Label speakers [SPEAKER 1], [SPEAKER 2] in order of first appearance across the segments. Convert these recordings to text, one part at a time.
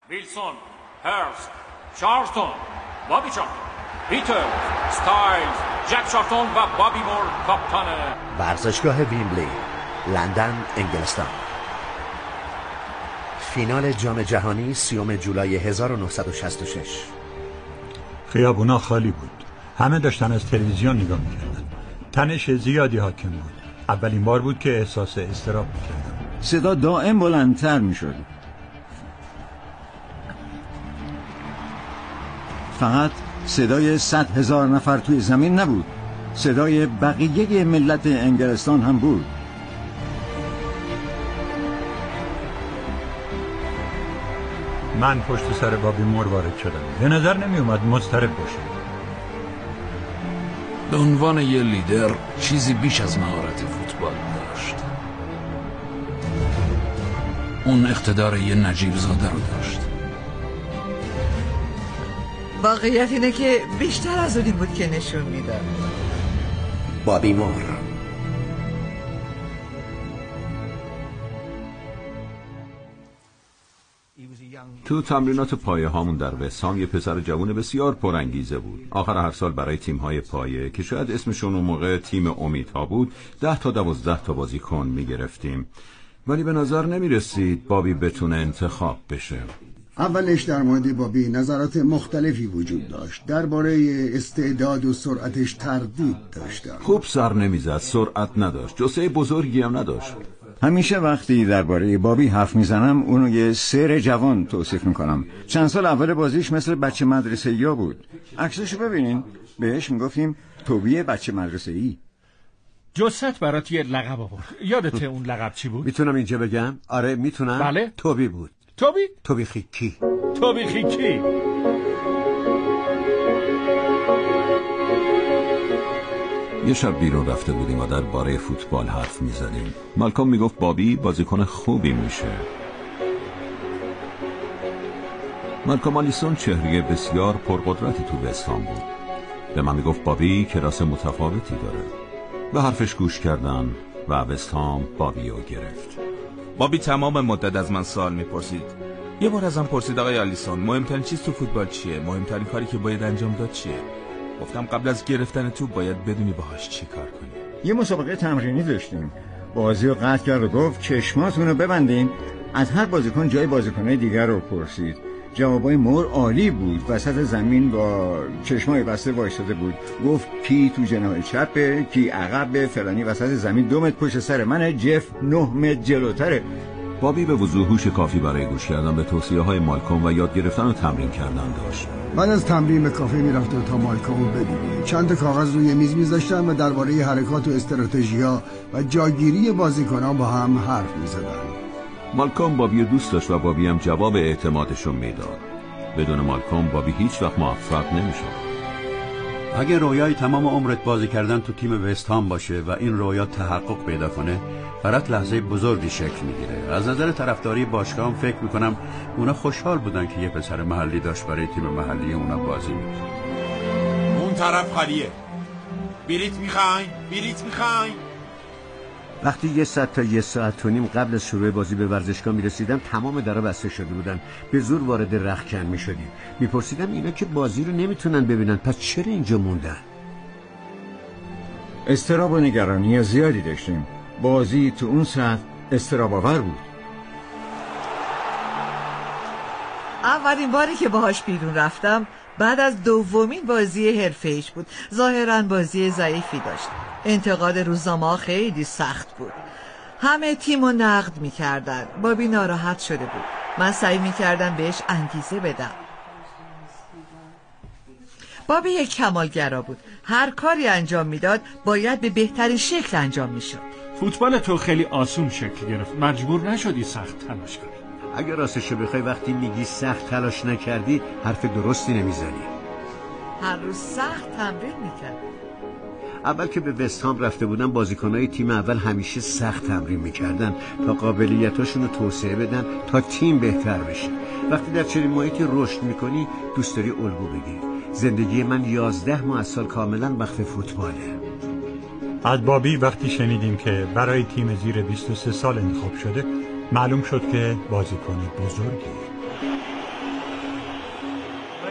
[SPEAKER 1] ویلسون، هرست، چارلتون، بابی چارلتون، پیتر، ستایلز، جک چارلتون و بابی مور کاپیتان
[SPEAKER 2] ورزشگاه ویمبلی، لندن، انگلستان. فینال جام جهانی 30 جولای 1966.
[SPEAKER 3] خیابونا خالی بود. همه داشتن از تلویزیون نگاه میکردن. تنش زیادی حاکم بود. اولین بار بود که احساس اضطراب میکردم.
[SPEAKER 4] صدا دائم بلندتر میشد. فقط صدای 100,000 نفر توی زمین نبود، صدای بقیه ملت انگلستان هم بود.
[SPEAKER 3] من پشت سر بابی مور وارد شدم. به نظر نمی اومد مضطرب باشه.
[SPEAKER 5] به عنوان یه لیدر چیزی بیش از مهارت فوتبال داشت. اون اقتدار یه نجیب زاده رو داشت.
[SPEAKER 6] واقعیت اینه که بیشتر از اونی بود که نشون میداد.
[SPEAKER 2] بابی مور.
[SPEAKER 7] تو تمرینات پایه هامون در وستهام یه پسر جوون بسیار پرانگیزه بود. آخر هر سال برای تیم‌های پایه که شاید اسمشون اون موقع تیم امیدها بود 10 تا 12 تا بازیکن می‌گرفتیم، ولی به نظر نمی‌رسید بابی بتونه انتخاب بشه.
[SPEAKER 8] اولش در مورد بابی نظرات مختلفی وجود داشت. درباره استعداد و سرعتش تردید داشتم.
[SPEAKER 7] خوب سر نمیزد، سرعت نداشت، جسه بزرگی هم نداشت.
[SPEAKER 4] همیشه وقتی درباره بابی حرف میزنم اونو یه سر جوان توصیف میکنم. چند سال اول بازیش مثل بچه مدرسه‌ای بود. عکسشو ببینین، بهش میگفتیم توبی بچه مدرسه‌ای.
[SPEAKER 9] جست برات یه لقب آورد. یادته اون لقب چی بود؟
[SPEAKER 2] میتونم اینجا بگم؟ آره میتونم.
[SPEAKER 9] بله؟
[SPEAKER 2] توبی بود.
[SPEAKER 9] توبی؟
[SPEAKER 2] توبی خیکی.
[SPEAKER 9] توبی خیکی.
[SPEAKER 7] یه شب بیرون رفته بودیم و درباره فوتبال حرف میزدیم. مالکوم میگفت بابی بازیکن خوبی میشه. مالکوم آلیسون چهره بسیار پرقدرتی تو وستهام بود. به من میگفت بابی کلاس متفاوتی داره. به حرفش گوش کردن و وستهام بابی رو گرفت.
[SPEAKER 10] بابی تمام مدت از من سوال میپرسید. یه بار ازم پرسید آقای آلیسون مهمترین چیز تو فوتبال چیه؟ مهمترین کاری که باید انجام داد چیه؟ گفتم قبل از گرفتن توپ باید بدونی باهاش چی کار کنی.
[SPEAKER 4] یه مسابقه تمرینی داشتیم. بازی رو قطع کرد و گفت چشماتون رو ببندین. از هر بازیکن جای بازیکنای دیگر رو پرسید. جوابای مور عالی بود. وسط زمین با چشمای بسته وایساده بود. گفت کی تو جناح چپه، کی عقب، فلانی وسط زمین 2 متر پشت سر منه، جف 9 متر جلوتره.
[SPEAKER 7] بابی به وضوح هوش کافی برای گوش کردن به توصیه‌های مالکوم و یاد گرفتن و تمرین کردن داشت.
[SPEAKER 8] بعد از تمرین به کافه میرفت تا مالکومو ببینه. چند تا کاغذ روی میز میذاشتن و درباره حرکات و استراتژی‌ها و جاگیری بازیکنان با هم حرف میزدن.
[SPEAKER 7] مالکوم بابی دوست داشت و بابی هم جواب اعتمادشون میداد. بدون مالکوم بابی هیچ وقت موفق نمیشد.
[SPEAKER 11] اگه رویای تمام عمرت بازی کردن تو تیم وستهام باشه و این رویا تحقق پیدا کنه، برات لحظه بزرگی شکل میگیره. از نظر طرفداری باشگاه هم فکر میکنم اونا خوشحال بودن که یه پسر محلی داشت برای تیم محلی اونا بازی میکنه.
[SPEAKER 12] اون طرف خالیه. بلیت میخواین؟ بلیت میخواین؟
[SPEAKER 2] وقتی 100 تا 1 ساعت و نیم قبل از شروع بازی به ورزشگاه میرسیدم تمام درا بسته شده بودن. به زور وارد رختکن میشدیم. میپرسیدم اینا که بازی رو نمیتونن ببینن پس چرا اینجا موندن؟
[SPEAKER 4] اضطراب و نگرانی زیادی داشتیم. بازی تو اون ساعت اضطراب آور بود.
[SPEAKER 6] اولین باری که باهاش بیرون رفتم بعد از دومین بازی حرفه‌ایش بود. ظاهراً بازی ضعیفی داشت. انتقاد روزنامه‌ها خیلی سخت بود. همه تیمو نقد می‌کردن. بابی ناراحت شده بود. من سعی می‌کردم بهش انگیزه بدم. بابی یک کمالگرا بود. هر کاری انجام میداد باید به بهترین شکل انجام میشد.
[SPEAKER 9] فوتبال تو خیلی آسون شکل گرفت. مجبور نشدی سخت تلاش کنی.
[SPEAKER 2] اگه راستشو بخوای وقتی میگی سخت تلاش نکردی حرف درستی نمیزنی.
[SPEAKER 6] هر روز سخت تمرین میکرد.
[SPEAKER 2] اول که به وستهام رفته بودن بازیکنای تیم اول همیشه سخت تمرین میکردن تا قابلیتاشون رو توسعه بدن تا تیم بهتر بشه. وقتی در چنین محیطی رشد میکنی دوست داری الگو بگیری. زندگی من 11 ماه از سال کاملا وقت فوتباله.
[SPEAKER 3] از بابی وقتی شنیدیم که برای تیم زیر 23 سال انتخاب شده معلوم شد که بازیکن بزرگیه.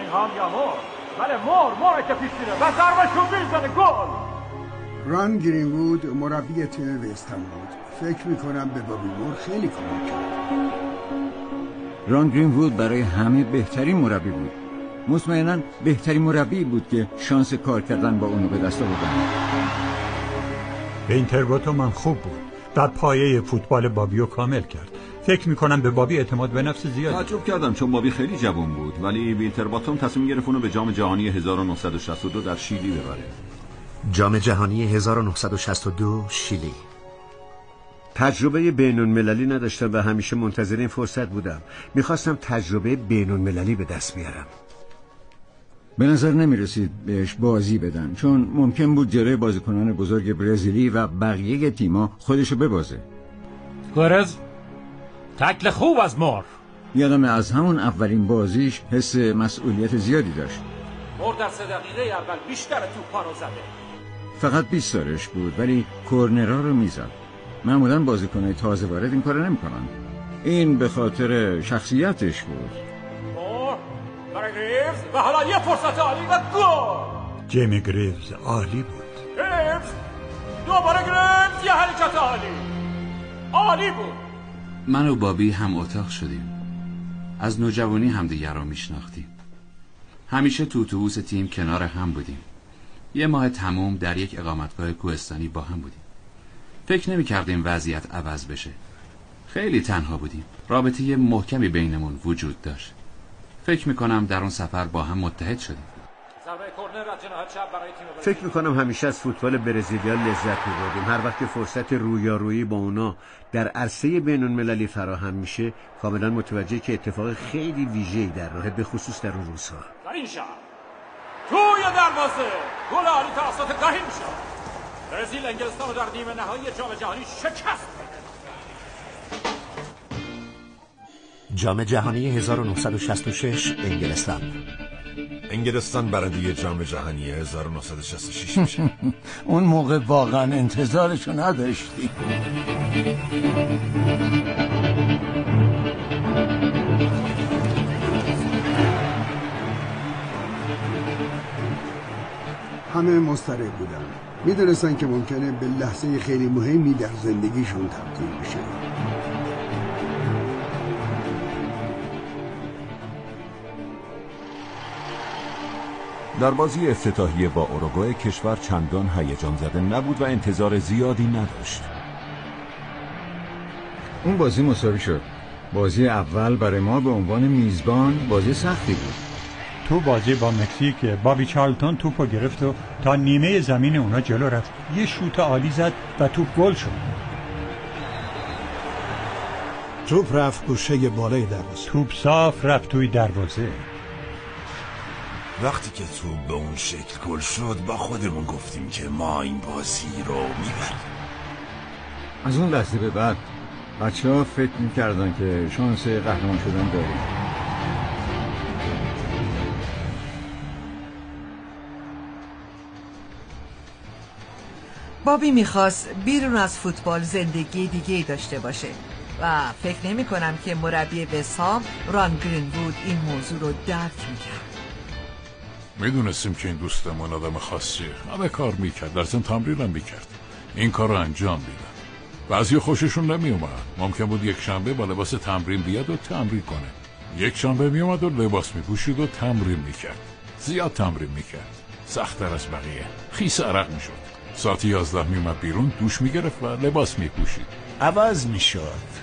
[SPEAKER 1] بلینگهام یا مور. بله مور که پیش میره و ضربه‌شو میزنه. گل.
[SPEAKER 8] ران گرین‌وود مربی تیم وستهم بود. فکر میکنم به بابی مور خیلی کمک کرد.
[SPEAKER 4] ران گرین‌وود برای همه بهترین مربی بود. مطمئناً بهترین مربی بود که شانس کار کردن با اونو به دست آوردن.
[SPEAKER 3] وینترباتوم خوب بود. بعد پایه فوتبال بابیو کامل کرد. فکر میکنم به بابی اعتماد به نفس زیادی.
[SPEAKER 7] تعجب کردم چون بابی خیلی جوان بود، ولی وینترباتوم تصمیم گرفت اونو به جام جهانی 1962 در شیلی ببره.
[SPEAKER 13] جام جهانی 1962 شیلی.
[SPEAKER 2] تجربه بین‌المللی نداشتم و همیشه منتظر این فرصت بودم. میخواستم تجربه بین‌المللی به دست بیارم.
[SPEAKER 4] به نظر نمیرسید بهش بازی بدن چون ممکن بود جلوی بازیکنان بزرگ برزیلی و بقیه تیما خودشو ببازه.
[SPEAKER 1] گورز تکل خوب از مور.
[SPEAKER 4] یادم از همون اولین بازیش حس مسئولیت زیادی داشت.
[SPEAKER 1] مور در 3 دقیقه اول بیشتر توپا رو زده.
[SPEAKER 4] فقط 20 سالش بود ولی کورنرها رو میزد. معمولا بازیکنای تازه وارد این کارو نمیکنن. این به خاطر شخصیتش بود.
[SPEAKER 1] برای گریوز و حالا یه فرصت عالی و گل.
[SPEAKER 3] جیمی گریوز عالی بود.
[SPEAKER 1] گریوز دوباره گریوز یه حرکت عالی بود.
[SPEAKER 14] من و بابی هم اتاق شدیم. از نوجوانی همدیگر رو میشناختیم. همیشه تو اتوبوس تیم کنار هم بودیم. یه ماه تموم در یک اقامتگاه کوهستانی با هم بودیم. فکر نمی کردیم وضعیت عوض بشه. خیلی تنها بودیم. رابطه محکمی بینمون وجود داشت. فکر میکنم در اون سفر با هم متحد شدیم.
[SPEAKER 2] فکر میکنم همیشه از فوتبال برزیلیا لذت میبردیم. هر وقت فرصت رویارویی با اونا در عرصه بین‌المللی فراهم میشه کاملا متوجه که اتفاق خیلی ویژه‌ای در راهه، به خصوص در اون روزها.
[SPEAKER 1] در این شهر توی دروازه گل عالی توسط گاهیم شد. برزیل انگلستان رو در نیمه نهایی جام جهانی شکست.
[SPEAKER 13] جام جهانی 1966
[SPEAKER 12] انگلستان برنده جام جهانی 1966 میشه.
[SPEAKER 15] اون موقع واقعا انتظارشو نداشتی.
[SPEAKER 8] همه مضطرب بودن. میدونستن که ممکنه به لحظه خیلی مهمی در زندگیشون تبدیل بشه.
[SPEAKER 7] در بازی افتتاحیه با اوروگوئه کشور چندان هیجان زده نبود و انتظار زیادی نداشت.
[SPEAKER 4] اون بازی مساوی شد. بازی اول برای ما به عنوان میزبان بازی سختی بود.
[SPEAKER 3] تو بازی با مکزیک بابی چارلتون توپو گرفت و تا نیمه زمین اونا جلو رفت. یه شوت عالی زد و توپ گل شد.
[SPEAKER 15] توپ رفت گوشه بالای دروازه.
[SPEAKER 3] توپ صاف رفت توی دروازه.
[SPEAKER 12] وقتی که توپ به اون شکل گل شد با خودمون گفتیم که ما این بازی رو میبریم.
[SPEAKER 4] از اون لحظه به بعد بچه‌ها فکر می‌کردن که شانس قهرمان شدن داریم.
[SPEAKER 6] بابی میخواست بیرون از فوتبال زندگی دیگه‌ای داشته باشه و فکر نمی کنم که مربی وستهم ران گرین‌وود این موضوع رو درک میکرد.
[SPEAKER 16] میدونستیم که این دوستمون آدم خاصیه. همه کار میکرد، در ضمن تمرین هم میکرد. این کار رو انجام میدن. بعضی خوششون نمیومد. ممکن بود یک شنبه با لباس تمرین بیاد و تمرین کنه. یک شنبه میومد و لباس میپوشید و تمرین میکرد. زیاد تمرین میکرد. سخت‌تر از بقیه. خیس عرق میشد. ساعت 11 میومد بیرون، دوش میگرفت و لباس میپوشید.
[SPEAKER 15] عوض میشد.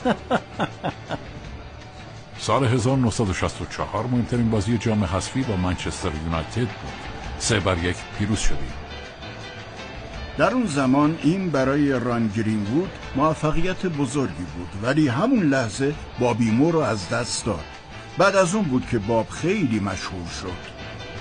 [SPEAKER 16] سال 1964 مهمترین بازی جام حذفی با منچستر یونایتد بود. 3-1 پیروز شدیم.
[SPEAKER 15] در اون زمان این برای ران گرین‌وود موفقیت بزرگی بود، ولی همون لحظه بابی مور رو از دست داد. بعد از اون بود که باب خیلی مشهور شد.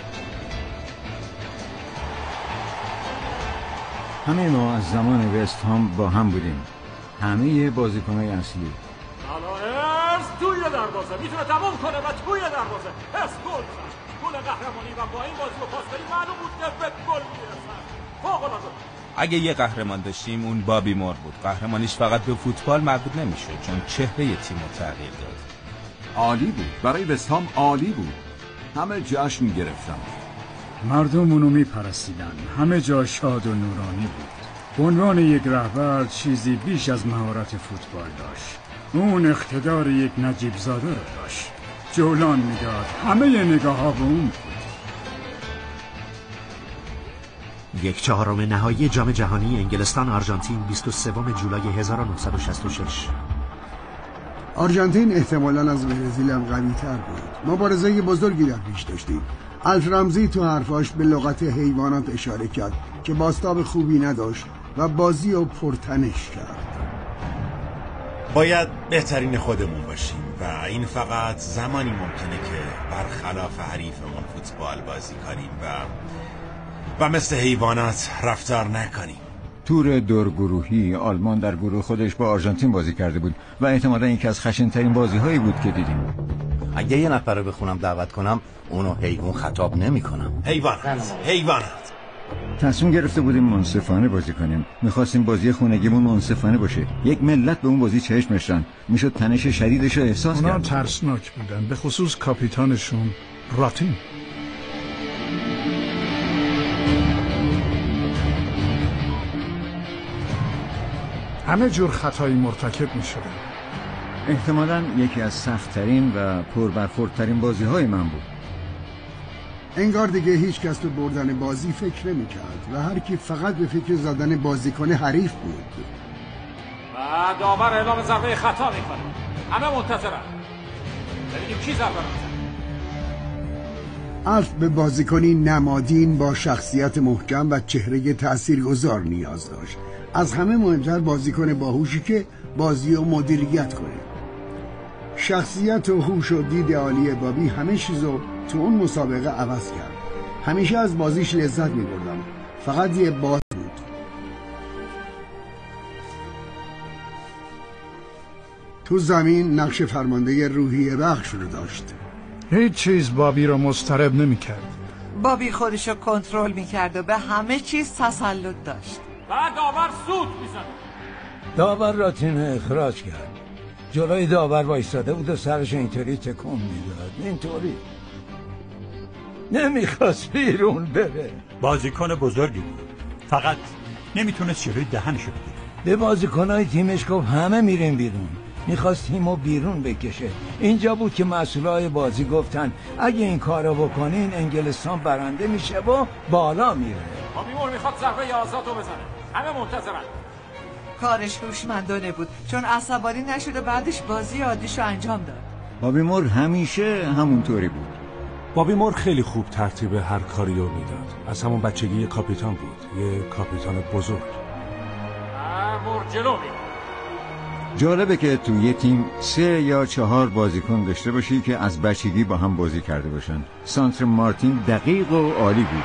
[SPEAKER 4] همه ما از زمان وستهم با هم بودیم. همه بازیکنای اصلی.
[SPEAKER 1] الان توی دروازه میتونه تموم کنه و توی دروازه گل قهرمانی و با این بازی رو پاس دادی معلوم بود که به گل میرسن. فوق‌العاده.
[SPEAKER 10] اگه یه قهرمان داشتیم اون بابی مور بود. قهرمانیش فقط به فوتبال مربوط نمیشه چون چهره تیم رو تغییر داد.
[SPEAKER 7] عالی بود. برای وستهم عالی بود. همه جشن گرفتم.
[SPEAKER 15] مردم اونو میپرستیدن، همه جا شاد و نورانی بود. به عنوان یک رهبر چیزی بیش از مهارت فوتبال داشت. اون اقتدار یک نجیب زاده رو داشت. جولان میداد، همه نگاه ها به اون بود.
[SPEAKER 13] 1/4 نهایی جام جهانی انگلستان آرژانتین 23 جولای 1966.
[SPEAKER 8] آرژانتین احتمالاً از برزیل هم قوی تر بود. مبارزه بزرگی در پیش داشتیم. الف رمزی تو حرفاش به لغت حیوانات اشاره کرد که بازتاب خوبی نداشت و بازی رو پرتنش کرد.
[SPEAKER 12] باید بهترین خودمون باشیم و این فقط زمانی ممکنه که برخلاف حریفمون فوتبال بازی کنیم و مثل حیوانات رفتار نکنیم.
[SPEAKER 4] تور دورگروهی آلمان در گروه خودش با آرژانتین بازی کرده بود و احتمالاً یکی از خشن‌ترین بازی‌هایی بود که دیدیم.
[SPEAKER 13] اگه یه نفر رو بخونم دعوت کنم اونو حیوان خطاب نمی‌کنم.
[SPEAKER 12] حیوانات.
[SPEAKER 4] تصمیم گرفته بودیم منصفانه بازی کنیم. می‌خواستیم بازی خونگیمون منصفانه باشه. یک ملت به اون بازی چشم داشتن. میشد تنش شدیدش رو احساس کرد.
[SPEAKER 15] اونا ترسناک بودن، به خصوص کاپیتانشون راتین. همه جور خطایی مرتکب می‌شدن.
[SPEAKER 4] احتمالاً یکی از سخت‌ترین و پربرخوردترین بازی‌های من بود.
[SPEAKER 8] انگار دیگه هیچ کس به بردن بازی فکر نمی‌کرد و هر کی فقط به فکر زدن بازیکن حریف بود.
[SPEAKER 1] و داور اعلام ضربه خطا می‌کنه. همه منتظرن. ببینیم کی ضربه می‌زنه.
[SPEAKER 8] الف به بازیکنی نمادین با شخصیت محکم و چهره تاثیرگذار نیاز داشت. از همه مهمتر بازیکن باهوشی که بازی رو مدیریت کنه. شخصیت و هوش و دید عالی بابی همه چیزو تو اون مسابقه عوض کرد. همیشه از بازیش لذت می‌بردم. فقط یه باز بود. تو زمین نقش فرمانده روحیه بخش رو داشت.
[SPEAKER 15] هیچ چیز بابی رو مضطرب نمی‌کرد.
[SPEAKER 6] بابی خودشو کنترل می‌کرد و به همه چیز تسلط داشت.
[SPEAKER 1] بعد داور سود می‌زد.
[SPEAKER 17] داور راتین اخراج کرد. جلوی داور وایساده بود و سرش اینطوری تکون میداد. اینطوری نمیخواست بیرون بره.
[SPEAKER 3] بازیکن بزرگی بود، فقط نمیتونست جلوی دهنشو بگیره.
[SPEAKER 17] به بازیکنای تیمش گفت همه میریم بیرون. میخواست تیمو بیرون بکشه. اینجا بود که مسئولای بازی گفتن اگه این کارو بکنین انگلستان برنده میشه و بالا میره.
[SPEAKER 1] بابی مور میخواد ضربه آزادو بزنه. همه منتظرن.
[SPEAKER 6] کارش هوشمندانه بود چون عصبانی نشد و بعدش بازی عادیشو انجام داد.
[SPEAKER 4] بابی مور همیشه همونطوری بود.
[SPEAKER 18] بابی مور خیلی خوب ترتیب هر کاریو میداد. از همون بچگی یه کاپیتان بود، یه کاپیتان بزرگ.
[SPEAKER 1] مور جلو می.
[SPEAKER 4] جالبه که تو یه تیم 3 یا 4 بازیکن داشته باشی که از بچگی با هم بازی کرده باشن. سانتر مارتین دقیق و عالی بود.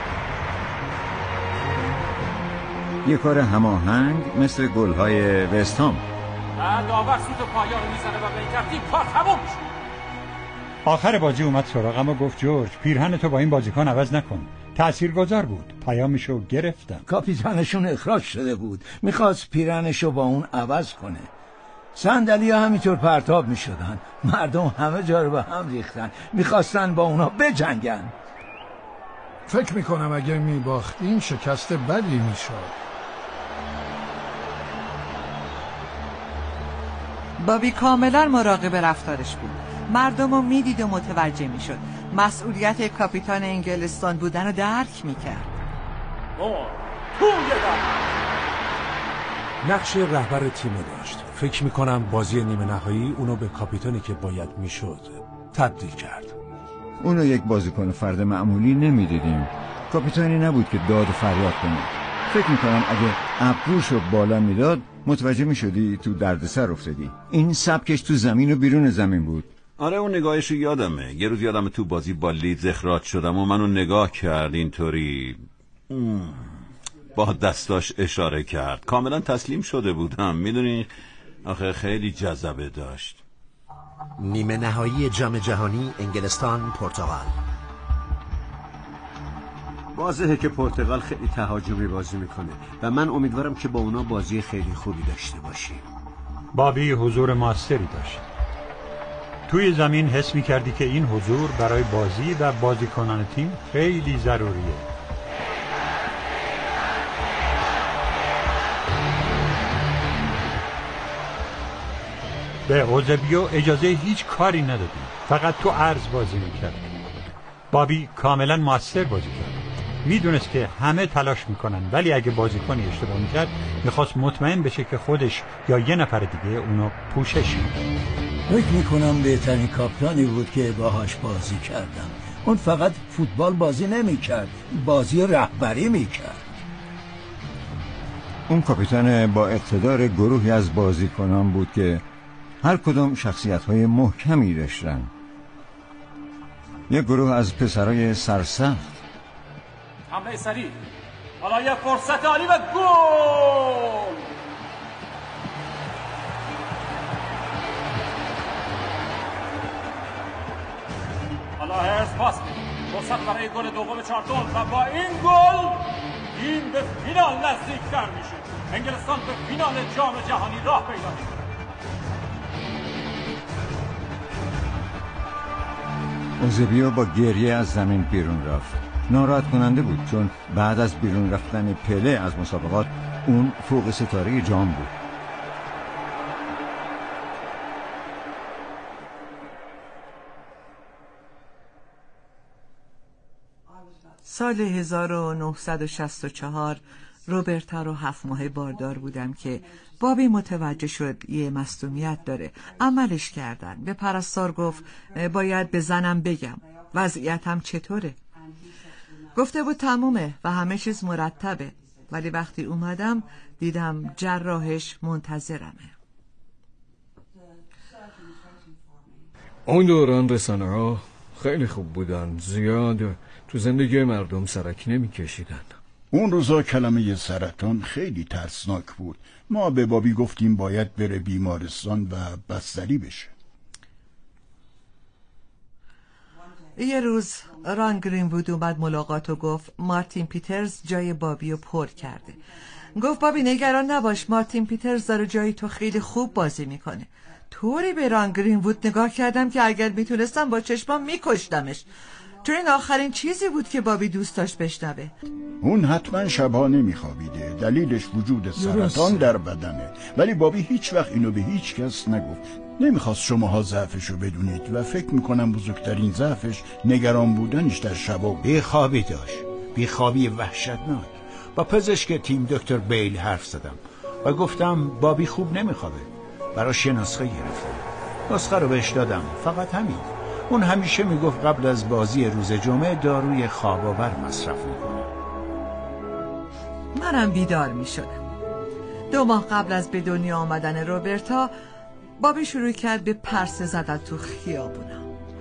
[SPEAKER 4] یه کار هماهنگ مثل گل‌های وستهام.
[SPEAKER 1] داور سوت پایان رو میزنه و به این ترتیب کار تموم میشه.
[SPEAKER 3] آخر بازی اومد سراغم و گفت جورج پیرهن تو با این بازیکن عوض نکن. تاثیرگذار بود. پیامشو گرفتم.
[SPEAKER 17] کاپیتانشون اخراج شده بود. میخواست پیرهنشو با اون عوض کنه. صندلی‌ها همینطور پرتاب میشدن. مردم همه جا رو به هم ریختن. میخواستن با اونا بجنگن.
[SPEAKER 15] فکر میکنم اگه میباختیم شکست بدی میشد.
[SPEAKER 6] بابی کاملا مراقب رفتارش بود. مردم رو میدید و متوجه میشد. مسئولیت کاپیتان انگلستان بودن رو درک میکرد.
[SPEAKER 18] نقش رهبر تیم داشت. فکر میکنم بازی نیمه نهایی اونو به کاپیتانی که باید میشد تبدیل کرد.
[SPEAKER 4] اونو یک بازیکن فرد معمولی نمیدیدیم. کاپیتانی نبود که داد و فریاد کنه. فکر میکنم اگه ابروشو بالا میداد متوجه میشدی تو دردسر افتادی. این سبکش تو زمین و بیرون زمین بود.
[SPEAKER 7] آره اون نگاهشو یادمه. یه روز یادمه تو بازی با لیدز اخراج شدم و منو نگاه کرد اینطوری با دستاش اشاره کرد. کاملا تسلیم شده بودم. میدونی آخه خیلی جذبه داشت.
[SPEAKER 13] نیمه نهایی جام جهانی انگلستان پرتغال.
[SPEAKER 2] واضحه که پرتغال خیلی تهاجمی بازی میکنه و من امیدوارم که با اونا بازی خیلی خوبی داشته باشیم.
[SPEAKER 3] بابی حضور موثری داشت. توی زمین حس می‌کردی که این حضور برای بازی و بازیکنان تیم خیلی ضروریه. به اوزبیو اجازه هیچ کاری ندادی، فقط تو عرض بازی میکرد. بابی کاملا موثر بازی کرد، میدونست که همه تلاش میکنن، ولی اگه بازیکنی اشتباه میکرد میخواست مطمئن بشه که خودش یا یه نفر دیگه اونو پوشش میده.
[SPEAKER 17] فکر میکنم بهترین کاپیتانی بود که باهاش بازی کردم. اون فقط فوتبال بازی نمیکرد، بازی رهبری میکرد.
[SPEAKER 4] اون کاپیتان با اقتدار گروهی از بازیکنان بود که هر کدوم شخصیت‌های محکمی داشتن. یک گروه از پسرای سرسخت.
[SPEAKER 1] حمله سریع، حالا یه فرصت عالی و گل! حالا هرس پاس فرصت برای گل دوم چارتون و با این گل این به فینال نزدیکتر میشه. انگلستان به فینال جام جهانی راه پیدا میکنه.
[SPEAKER 4] اوزبیو با گریه از زمین بیرون رفت. ناراحت کننده بود چون بعد از بیرون رفتن پله از مسابقات اون فوق ستاره جام بود.
[SPEAKER 6] سال 1964 روبرتا رو 7 ماه باردار بودم که بابی متوجه شد یه مصدومیت داره. عملش کردن. به پرستار گفت باید به زنم بگم وضعیتم چطوره. گفته بود تمومه و همه چیز مرتبه، ولی وقتی اومدم دیدم جراحش منتظرمه.
[SPEAKER 19] اون دوران رسانه ها خیلی خوب بودن، زیاد تو زندگی مردم سرک نمی کشیدن.
[SPEAKER 15] اون روزا کلمه سرطان خیلی ترسناک بود. ما به بابی گفتیم باید بره بیمارستان و بستری بشه.
[SPEAKER 6] یه روز ران گرین‌وود اومد ملاقات و گفت مارتین پیترز جای بابی رو پر کرده. گفت بابی نگران نباش، مارتین پیترز داره جای تو خیلی خوب بازی میکنه. طوری به ران گرین‌وود نگاه کردم که اگر میتونستم با چشمام میکشتمش، چون این آخرین چیزی بود که بابی دوست داشت بشنوه.
[SPEAKER 15] اون حتما شبها نمیخوابیده، دلیلش وجود سرطان در بدنه، ولی بابی هیچ وقت اینو به هیچ کس نگفت. نمیخواست شماها ضعفشو بدونید و فکر میکنم بزرگترین ضعفش نگران بودنش در شبا.
[SPEAKER 20] بیخوابی داشت، بیخوابی وحشتناک. با پزشک تیم دکتر بیل حرف زدم و گفتم بابی خوب نمیخوابه. براش نسخه گرفتم، نسخه رو بهش دادم، فقط همین. اون همیشه میگفت قبل از بازی روز جمعه داروی خواب آور مصرف میکنه.
[SPEAKER 6] منم بیدار میشدم. 2 ماه قبل از به دنیا آمدن روبرتا بابی شروع کرد به پرسه زدن تو خیابونا.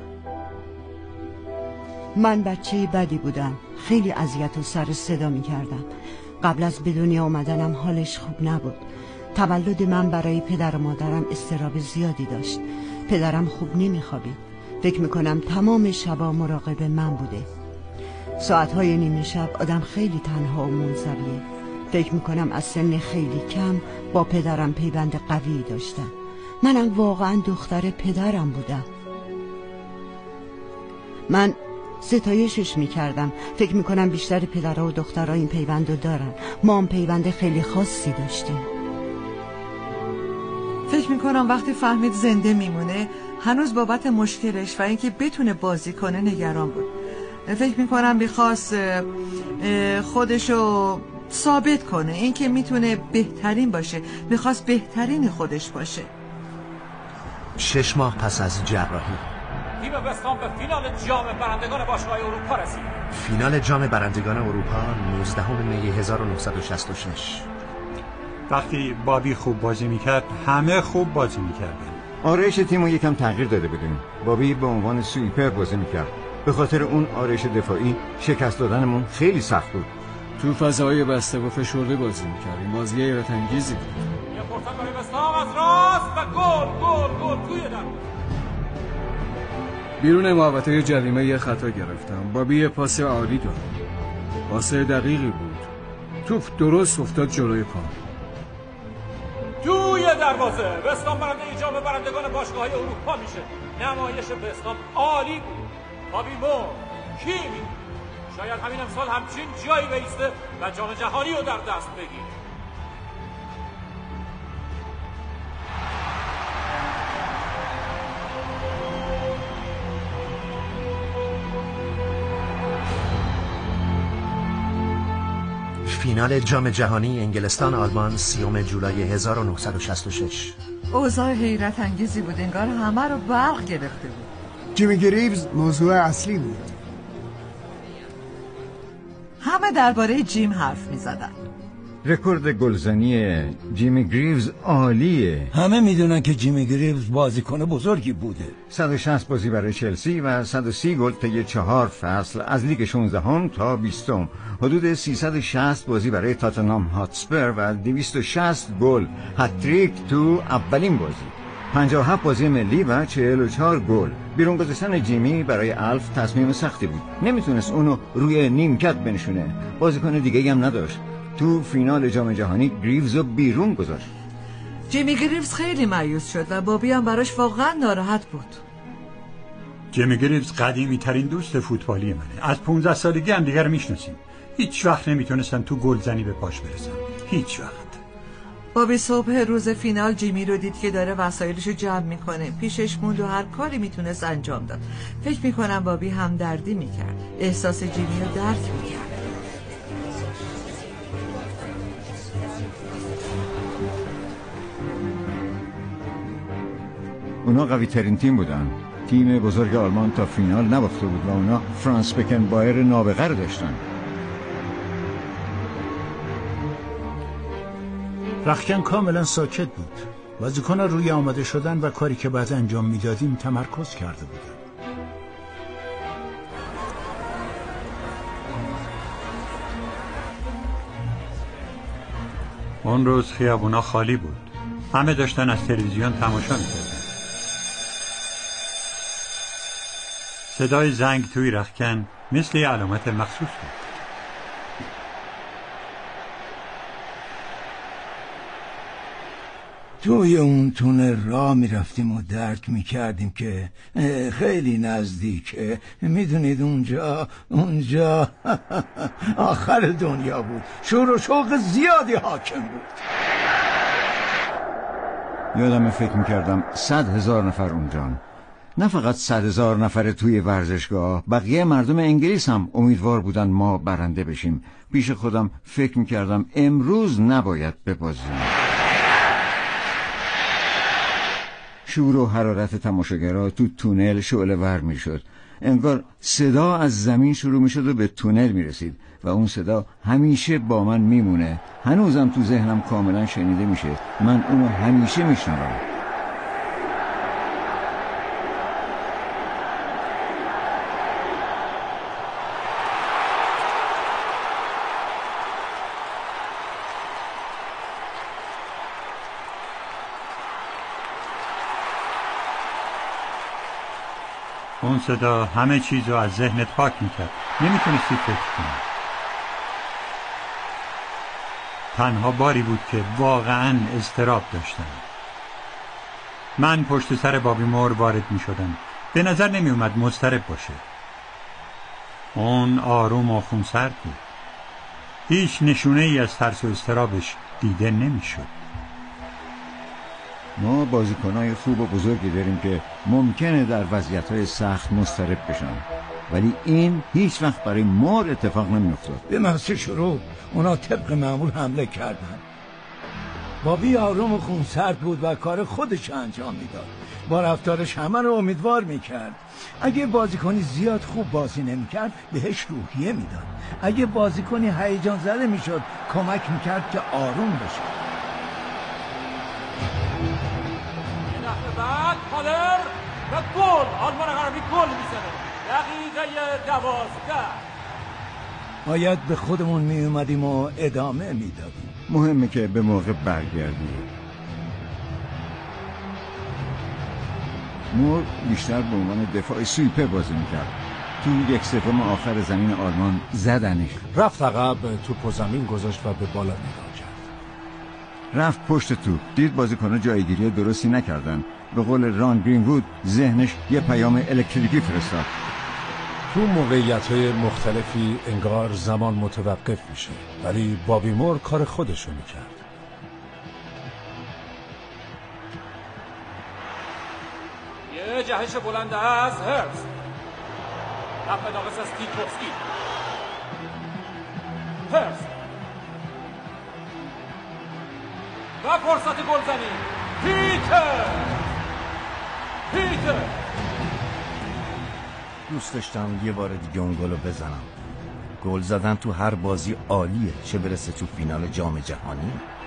[SPEAKER 21] من بچه بدی بودم، خیلی اذیت و سر صدا میکردم. قبل از به دنیا آمدنم حالش خوب نبود. تولد من برای پدر و مادرم اضطراب زیادی داشت. پدرم خوب نمیخوابید. فکر میکنم تمام شبا مراقب من بوده. ساعتهای نیمه شب آدم خیلی تنها و منزویه. فکر میکنم از سن خیلی کم با پدرم پیوند قوی داشتم. منم واقعا دختر پدرم بودم. من ستایشش میکردم. فکر میکنم بیشتر پدرها و دخترها این پیوند رو دارن. ما هم پیوند خیلی خاصی داشتیم.
[SPEAKER 6] فکر میکنم وقتی فهمید زنده میمونه هنوز بابت مشکلش و اینکه بتونه بازی کنه نگران بود. فکر میکنم میخواست خودشو ثابت کنه، اینکه میتونه بهترین باشه، میخواست بهترین خودش باشه.
[SPEAKER 13] 6 ماه پس از جراحی
[SPEAKER 1] تیم وستهام به فینال جام برندگان باشگاه اروپا رسید.
[SPEAKER 13] فینال جام برندگان اروپا 19 می 1966.
[SPEAKER 3] وقتی بابی خوب بازی میکرد همه خوب بازی میکردن.
[SPEAKER 4] آرایش تیمو یکم تغییر داده بودیم. بابی به عنوان سویپر بازی میکرد. به خاطر اون آرایش دفاعی شکست دادنمون خیلی سخت بود.
[SPEAKER 19] تو فضای بسته و فشرده بازی میکردیم. بازی حیرت انگیزی بود.
[SPEAKER 1] یه فرصت برای وستهام از راست و گل توی در.
[SPEAKER 19] بیرون محوطه جریمه یه خطا گرفتم. بابی یه پاس عالی داد. پاس دقیقی بود. توپ درست افتاد جلوی پا.
[SPEAKER 1] توی در دروازه. وستام برنده جام برندگان باشگاه‌های اروپا میشه. نمایش وستام عالی بود. بابی مور، کیمی، شاید همین امسال همچین جایی بیسته و جام جهانی رو در دست بگیره.
[SPEAKER 5] فینال جام جهانی انگلستان آلمان 30 جولای 1966.
[SPEAKER 6] اوضاع حیرت انگیزی بود، انگار همه رو برق گرفته بود.
[SPEAKER 8] جیمی گریوز موضوع اصلی بود.
[SPEAKER 6] همه درباره جیم حرف می زدن.
[SPEAKER 4] رکورد گلزنی جیمی گریوز عالیه.
[SPEAKER 17] همه میدونن که جیمی گریوز بازیکن بزرگی بوده.
[SPEAKER 4] 160 بازی برای چلسی و 130 گل طی 4 فصل از لیگ 16 تا 20. حدود 360 بازی برای تاتنهام هاتسپر و 260 گل هتریک تو اولین بازی. 57 بازی ملی و 44 گل. بیرون گذاشتن جیمی برای الف تصمیم سختی بود. نمیتونست اونو روی نیمکت بنشونه. بازیکن دیگه هم نداشت. تو فینال جام جهانی گریوزو بیرون گذاشت.
[SPEAKER 6] جیمی گریوز خیلی مایوس شد و بابی هم براش واقعا ناراحت بود.
[SPEAKER 3] جیمی گریوز قدیمی ترین دوست فوتبالی منه. از 15 سالگی هم دیگر میشناسیم. هیچ وقت نمیتونستم تو گلزنی به پاش برسم. هیچ وقت.
[SPEAKER 6] بابی صبح روز فینال جیمی رو دید که داره وسایلشو جمع میکنه. پیشش موند و هر کاری میتونست انجام داد. فکر میکنم بابی همدردی میکرد. احساس جیمی رو درک میکرد.
[SPEAKER 4] اونا قوی ترین تیم بودن. تیم بزرگ آلمان تا فینال نباخته بود و اونا فرانس بکن بایر نابغه رو داشتن.
[SPEAKER 20] رخکن کاملا ساکت بود. بازیکن‌ها روی آماده شدن و کاری که بعد انجام میدادیم تمرکز کرده بودن.
[SPEAKER 3] اون روز خیابونا خالی بود. همه داشتن از تلویزیون تماشا می‌کردن. صدای زنگ توی رختکن مثل یه علامت مخصوص بود.
[SPEAKER 17] توی اون تونل راه میرفتیم و درک میکردیم که خیلی نزدیکه. میدونید اونجا آخر دنیا بود. شور و شوق زیادی حاکم بود.
[SPEAKER 4] یادم فکر میکردم 100,000 نفر اونجان. نه فقط 100,000 نفر توی ورزشگاه، بقیه مردم انگلیس هم امیدوار بودن ما برنده بشیم. پیش خودم فکر میکردم امروز نباید ببازیم. شور و حرارت تماشاگرها تو تونل شعله ور میشد. انگار صدا از زمین شروع میشد و به تونل میرسید و اون صدا همیشه با من میمونه. هنوزم تو ذهنم کاملا شنیده میشه. من اونو همیشه میشنوم.
[SPEAKER 3] اون صدا همه چیز رو از ذهنت پاک میکرد. نمیتونستی فکر کنی. تنها باری بود که واقعا اضطراب داشتم. من پشت سر بابی مور وارد میشدم. به نظر نمیومد مضطرب باشه. اون آروم و خونسرد بود. هیچ نشونه ای از ترس و اضطرابش دیده نمیشد.
[SPEAKER 4] ما بازیکنای خوب و بزرگی داریم که ممکنه در وضعیت‌های سخت مضطرب بشن، ولی این هیچ وقت برای مور اتفاق نمی‌افتاد.
[SPEAKER 17] به محض شروع اونا طبق معمول حمله کردن. بابی آروم و خونسرد بود و کار خودش انجام میداد. با رفتارش همه رو امیدوار میکرد. اگه بازیکنی زیاد خوب بازی نمیکرد بهش روحیه میداد. اگه بازیکنی هیجان زده میشد کمک میکرد که آروم بشه.
[SPEAKER 1] بعد پالر و گل. آلمان غربی گل میزنه. دقیقه 12.
[SPEAKER 17] باید به خودمون میومدیم و ادامه میدادیم.
[SPEAKER 4] مهمه که به موقع برگردیم. مور بیشتر به عنوان دفاع سویپر بازی میکرد. تو یک سوم آخر زمین آلمان زدنش.
[SPEAKER 18] رفت عقب، توپ و زمین گذاشت و به بالا نگاه کرد.
[SPEAKER 4] رفت پشت توپ، دید بازیکن‌ها جایگیری درستی نکردن. به قول ران گرین‌وود ذهنش یه پیام الکتریکی فرستاد.
[SPEAKER 18] تو موقعیت‌های مختلفی انگار زمان متوقف میشه، ولی بابی مور کار خودشو میکرد.
[SPEAKER 1] یه جهش بلند از هرست، رفت ناقص از تیکوفسکی. هرست و فرصت گلزنی. پیتر
[SPEAKER 13] دوست داشتم یه بار دیگه اون گلو بزنم. گل زدن تو هر بازی عالیه، چه برسه تو فینال جام جهانی.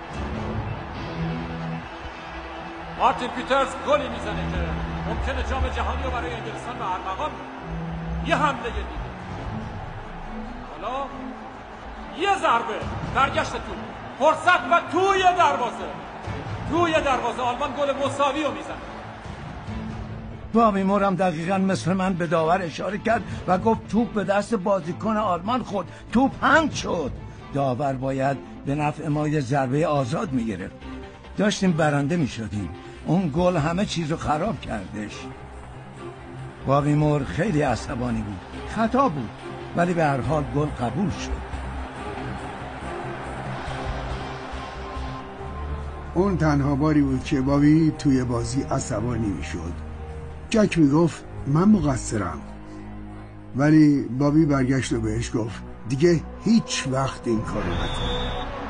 [SPEAKER 1] مارتین پیترز گلی میزنه که ممکنه جام جهانی رو برای انگلستان به ارمغان یه حمله دیگه. حالا یه ضربه، برگشت تو فرصت و توی دروازه آلمان گل مساوی رو میزنه.
[SPEAKER 17] بابی مورم دقیقا مثل من به داور اشاره کرد و گفت توپ به دست بازیکن آلمان خورد. توپ پنچ شد. داور باید به نفع ما یه ضربه آزاد میگرفت. داشتیم برنده میشدیم. اون گل همه چیز رو خراب کردش. بابی مور خیلی عصبانی بود. خطا بود، ولی به هر حال گل قبول شد.
[SPEAKER 8] اون تنها باری بود که بابی توی بازی عصبانی میشد. جک میگفت من مقصرم، ولی بابی برگشت و بهش گفت دیگه هیچ وقت این کارو نکن.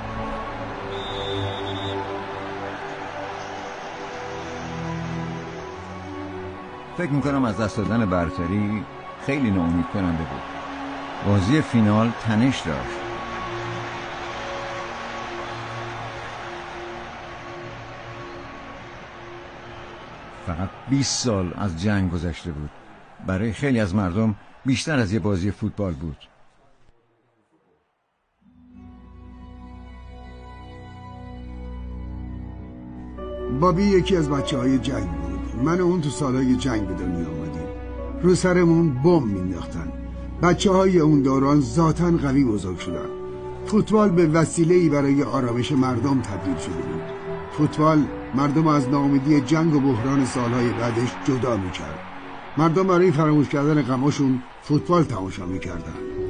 [SPEAKER 4] فکر میکنم از دست دادن برتری خیلی ناامید کننده بود. بازی فینال تنش داشت. فقط 20 سال از جنگ گذشته بود. برای خیلی از مردم بیشتر از یه بازی فوتبال بود.
[SPEAKER 8] بابی یکی از بچه‌های جنگ بود. من و اون تو سالهای جنگ به دنیا آمدیم. رو سرمون بمب مینداختن. بچه‌های اون دوران ذاتاً قوی بزرگ شدن. فوتبال به وسیله‌ای برای آرامش مردم تبدیل شده بود. فوتبال مردم از ناامیدی جنگ و بحران سالهای بعدش جدا میکرد. مردم برای فراموش کردن غماشون فوتبال تماشا میکردن.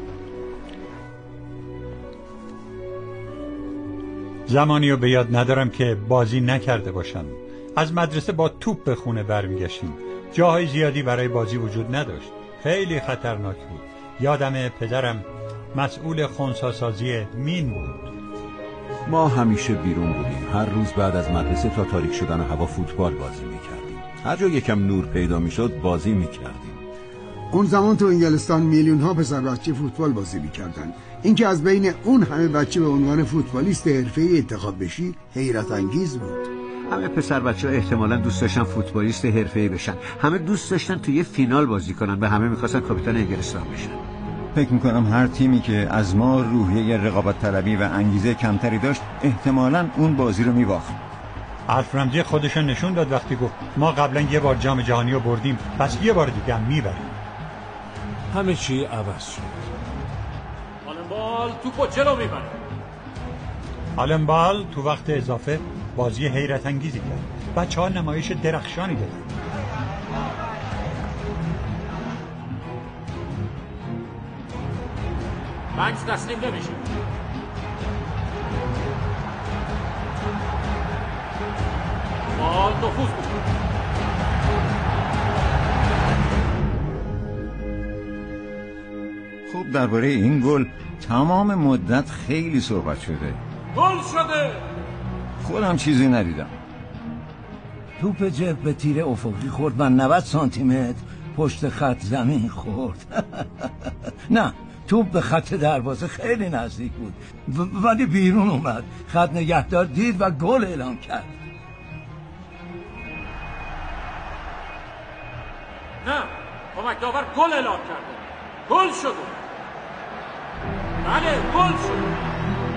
[SPEAKER 3] زمانی رو به یاد ندارم که بازی نکرده باشم. از مدرسه با توپ به خونه برمیگشتیم. جاهای زیادی برای بازی وجود نداشت. خیلی خطرناک بود. یادم پدرم مسئول خنثی‌سازی مین بود.
[SPEAKER 7] ما همیشه بیرون بودیم. هر روز بعد از مدرسه تا تاریک شدن هوا فوتبال بازی میکردیم. هر جا یکم نور پیدا میشد بازی میکردیم.
[SPEAKER 8] اون زمان تو انگلستان میلیون ها پسر بچه فوتبال بازی میکردن. اینکه از بین اون همه بچه به عنوان فوتبالیست حرفه‌ای انتخاب بشی حیرت انگیز بود.
[SPEAKER 2] همه پسر بچه ها احتمالاً دوست داشتن فوتبالیست حرفه‌ای بشن. همه دوست داشتن توی فینال بازی کنن و همه می‌خواستن کاپیتان انگلستان بشن.
[SPEAKER 4] فکر میکنم هر تیمی که از ما روحیه رقابت طلبی و انگیزه کمتری داشت احتمالاً اون بازی رو می‌باخت.
[SPEAKER 3] الف رمزی خودشون نشون داد وقتی گفت ما قبلا یه بار جام جهانی رو بردیم، پس یه بار دیگه هم میبریم.
[SPEAKER 18] همه چی عوض شد.
[SPEAKER 1] آلنبال توپو جلو میبره.
[SPEAKER 3] آلنبال تو وقت اضافه بازی حیرت انگیزی کرد. بچه‌ها نمایش درخشانی دادن.
[SPEAKER 1] بنکس تسلیم نمیشه. بال نفوذ میکنه.
[SPEAKER 4] خب درباره این گل تمام مدت خیلی صحبت شده.
[SPEAKER 1] گل شده.
[SPEAKER 4] خودم چیزی ندیدم.
[SPEAKER 17] توپ جف به تیر افقی خورد و 90 سانتی متر پشت خط زمین خورد. نه، توپ به خط دروازه خیلی نزدیک بود ولی بیرون اومد. خط نگهدار دید و گل اعلام کرد.
[SPEAKER 1] نه، کمک داور گل اعلام کرده. گل شده. بله، گل شده.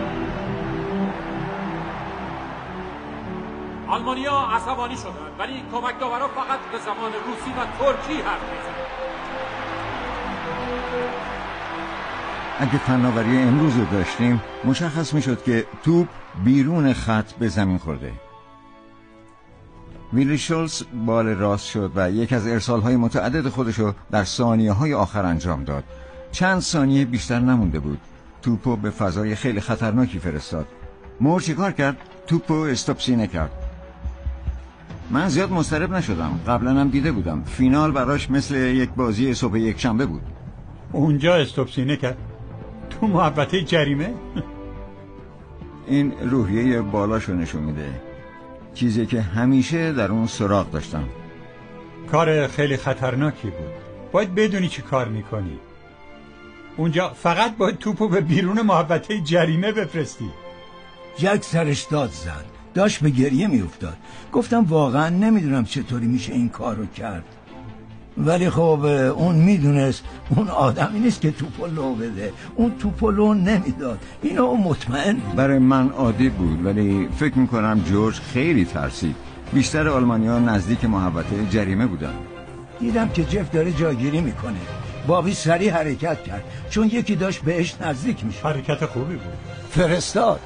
[SPEAKER 1] آلمانیا عصبانی شدن ولی کمک داورا فقط به زبان روسی و ترکی حرف میزنن.
[SPEAKER 4] اگه فناوری امروز رو داشتیم مشخص میشد که توپ بیرون خط به زمین خورده. ویلی شولز بال راست شد و یک از ارسال‌های متعدد خودشو در ثانیه‌های آخر انجام داد. چند ثانیه بیشتر نمونده بود. توپو به فضای خیلی خطرناکی فرستاد. مور چیکار کرد؟ توپو استاپ سینه کرد. من زیاد مضطرب نشدم. قبلا هم دیده بودم. فینال براش مثل یک بازی صبح یک شنبه بود.
[SPEAKER 3] اونجا استاپ سینه کرد؟ تو محوطه جریمه؟
[SPEAKER 4] این روحیه بالاشو نشون میده. چیزی که همیشه در اون سراغ داشتم.
[SPEAKER 3] کار خیلی خطرناکی بود. باید بدونی چی کار میکنی. اونجا فقط باید توپو به بیرون محوطه جریمه بفرستی.
[SPEAKER 17] جک سرش داد زد. داشت به گریه میافتاد. گفتم واقعا نمیدونم چطوری میشه این کارو کرد. ولی خب اون میدونست اون آدمی نیست که توپو لو بده. اون توپو لو نمیداد. اینو مطمئن بود.
[SPEAKER 4] برای من عادی بود ولی فکر میکنم جورج خیلی ترسید. بیشتر آلمانی‌ها نزدیک محوطه جریمه بودن.
[SPEAKER 17] دیدم که جف داره جاگیری میکنه. بابی سریع حرکت کرد چون یکی داشت بهش نزدیک میشه.
[SPEAKER 3] حرکت خوبی بود.
[SPEAKER 17] فرستاد.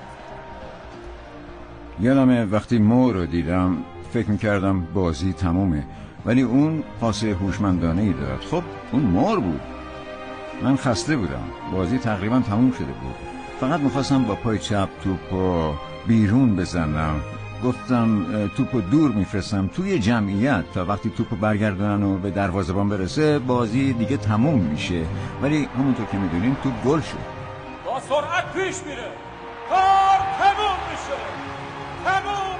[SPEAKER 4] یادمه وقتی مور رو دیدم فکر میکردم بازی تمومه ولی اون پاس هوشمندانه‌ای داد. خب اون مور بود. من خسته بودم. بازی تقریبا تموم شده بود. فقط میخواستم با پای چپ توپو بیرون بزنم. گفتم توپو دور میفرستم توی جمعیت تا وقتی توپو برگردونن و به دروازه‌بان برسه بازی دیگه تموم میشه. ولی همونطور که میدونین توپ گل شد.
[SPEAKER 1] با سرعت پیش میره. کار تموم میشه. تمومه.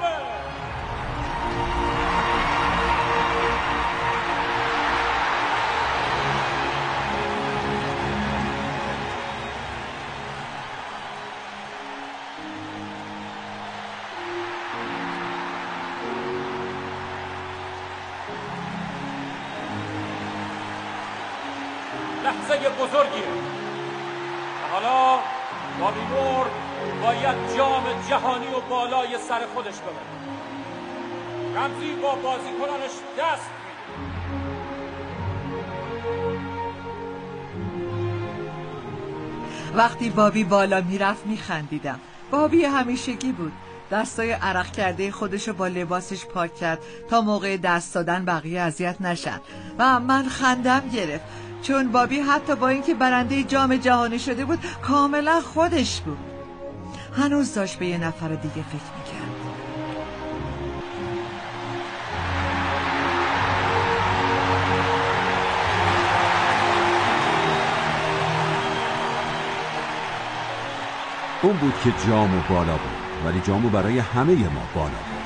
[SPEAKER 1] لحظه بزرگیه. حالا بابی مور باید جام جهانی و بالای سر خودش ببره. رمزی با بازیکنانش دست
[SPEAKER 6] میده. وقتی بابی بالا میرفت میخندیدم. بابی همیشگی بود. دستای عرق کرده خودشو با لباسش پاک کرد تا موقع دست دادن بقیه اذیت نشن و من خندم گرفت چون بابی حتی با اینکه برنده جام جهانی شده بود کاملا خودش بود. هنوز داشت به یه نفر دیگه فکر میکرد.
[SPEAKER 7] اون بود که جامو بالا بود ولی جامو برای همه ما بالا بود.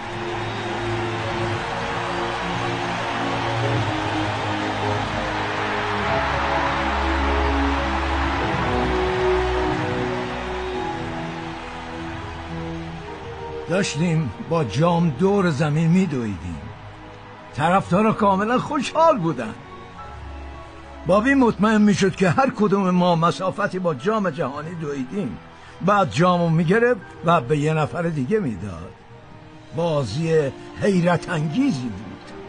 [SPEAKER 17] داشتیم با جام دور زمین میدویدیم. طرفدارا کاملا خوشحال بودن. بابی مطمئن میشد که هر کدوم ما مسافتی با جام جهانی دویدیم. بعد جامو میگرفت و به یه نفر دیگه میداد. بازی حیرت انگیزی بود.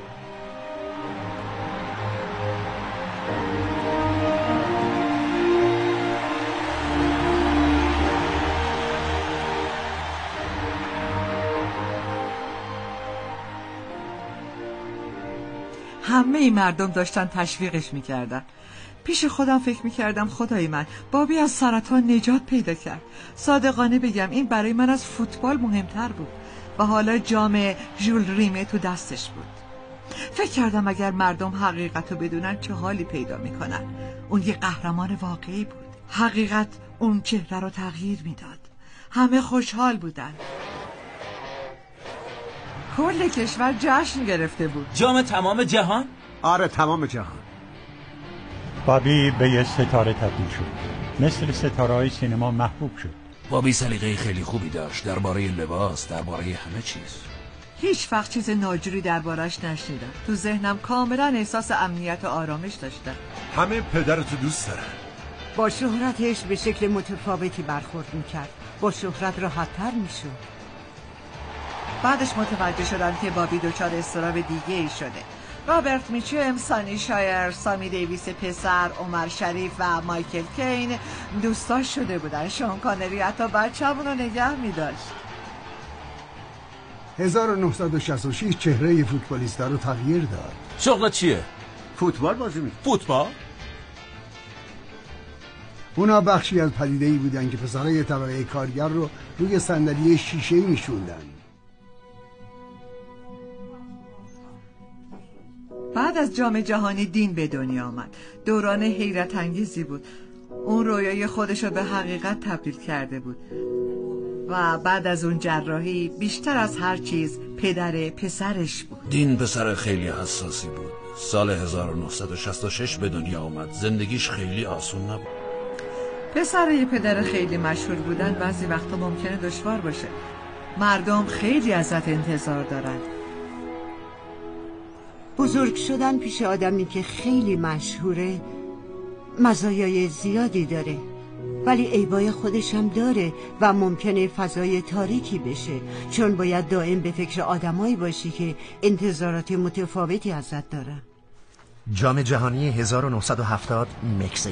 [SPEAKER 6] همه مردم داشتن تشویقش میکردن. پیش خودم فکر میکردم خدای من بابی از سرطان نجات پیدا کرد. صادقانه بگم این برای من از فوتبال مهمتر بود و حالا جام ژول ریمه تو دستش بود. فکر کردم اگر مردم حقیقت رو بدونن چه حالی پیدا میکنن. اون یه قهرمان واقعی بود. حقیقت اون چهره رو تغییر میداد. همه خوشحال بودن. کل کشور جشن گرفته بود.
[SPEAKER 11] جام تمام جهان؟
[SPEAKER 2] آره تمام جهان.
[SPEAKER 3] بابی به یه ستاره تبدیل شد. مثل ستاره‌های سینما محبوب شد.
[SPEAKER 11] بابی سلیقه خیلی خوبی داشت درباره لباس، درباره همه چیز.
[SPEAKER 6] هیچ وقت چیز ناجوری دربارش نشنیدم. تو ذهنم کاملا احساس امنیت و آرامش داشتم.
[SPEAKER 12] همه پدرتو دوست دارن.
[SPEAKER 21] با شهرتش به شکل متفاوتی برخورد میکرد. با شهرت راحت‌تر میشد.
[SPEAKER 6] بعدش متوجه شدم که بابی دچار اضطراب دیگه ای شده رابرت میچم، سانی شایر، سامی دیویس پسر، عمر شریف و مایکل کین دوستاش شده بودن. شون کانری حتی بچه‌مون رو نگه می‌داشت.
[SPEAKER 8] 1966 چهره فوتبالیستا رو تغییر داد.
[SPEAKER 11] شغلت چیه؟
[SPEAKER 2] فوتبال بازی می‌کنه.
[SPEAKER 11] فوتبال؟
[SPEAKER 8] اونا بخشی از پدیده‌ای بودن که پسرای طبقه کارگر رو روی صندلی شیشه‌ای میشوندن.
[SPEAKER 6] بعد از جام جهانی دین به دنیا آمد. دوران حیرت انگیزی بود. اون رویای خودش رو به حقیقت تبدیل کرده بود و بعد از اون جراحی بیشتر از هر چیز پدر پسرش بود.
[SPEAKER 11] دین پسر خیلی حساسی بود. سال 1966 به دنیا آمد. زندگیش خیلی آسون نبود.
[SPEAKER 6] پسر یه پدر خیلی مشهور بودن بعضی وقتا ممکنه دشوار باشه. مردم خیلی ازت انتظار دارن.
[SPEAKER 21] بزرگ شدن پیش آدمی که خیلی مشهوره مزایای زیادی داره، ولی عیبای خودش هم داره و ممکنه فضای تاریکی بشه، چون باید دائم به فکر آدمایی باشی که انتظارات متفاوتی ازت دارن.
[SPEAKER 5] جام جهانی 1970 مکزیک.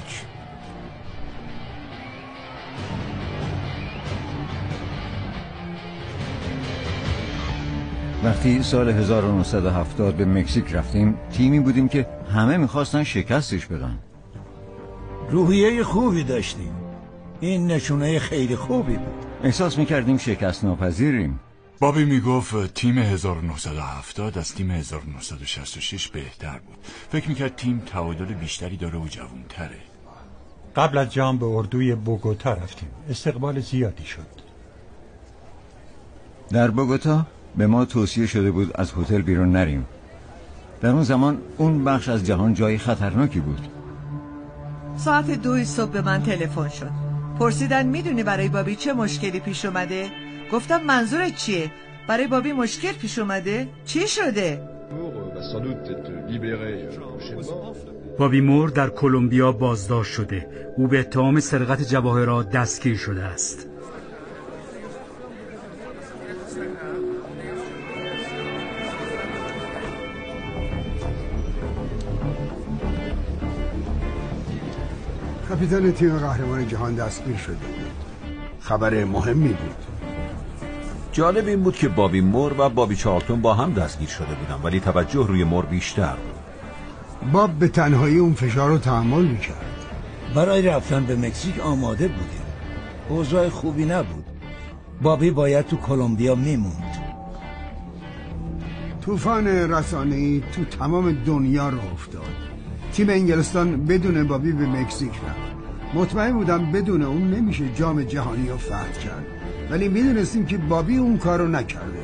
[SPEAKER 4] وقتی سال 1970 به مکزیک رفتیم، تیمی بودیم که همه میخواستن شکستش بدن.
[SPEAKER 17] روحیه خوبی داشتیم. این نشونه خیلی خوبی بود.
[SPEAKER 4] احساس میکردیم شکست ناپذیریم.
[SPEAKER 16] بابی میگفت تیم 1970 از تیم 1966 بهتر بود. فکر میکرد تیم تعادل بیشتری داره و جوان‌تره.
[SPEAKER 3] قبل از جام به اردوی بوگوتا رفتیم. استقبال زیادی شد.
[SPEAKER 4] در بوگوتا به ما توصیه شده بود از هتل بیرون نریم. در اون زمان اون بخش از جهان جای خطرناکی بود.
[SPEAKER 6] ساعت 2 صبح به من تلفن شد. پرسیدن میدونی برای بابی چه مشکلی پیش اومده؟ گفتم منظورت چیه؟ برای بابی مشکل پیش اومده؟ چی شده؟
[SPEAKER 9] بابی مور در کلمبیا بازداشت شده. او به اتهام سرقت جواهرات دستگیر شده است.
[SPEAKER 8] کاپیتان تیم قهرمان جهان دستگیر شده بود. خبر مهمی بود.
[SPEAKER 7] جالب این بود که بابی مور و بابی چارلتون با هم دستگیر شده بودن، ولی توجه روی مور بیشتر بود.
[SPEAKER 8] باب به تنهایی اون فشار رو تحمل میکرد.
[SPEAKER 17] برای رفتن به مکزیک آماده بودیم. اوضاع خوبی نبود. بابی باید تو کلمبیا میموند.
[SPEAKER 8] طوفان رسانه‌ای تو تمام دنیا رو افتاد. تیم انگلستان بدون بابی به مکزیک رفت. مطمئن بودم بدون اون نمیشه جام جهانی رو فتح کرد، ولی میدونستیم که بابی اون کارو نکرده.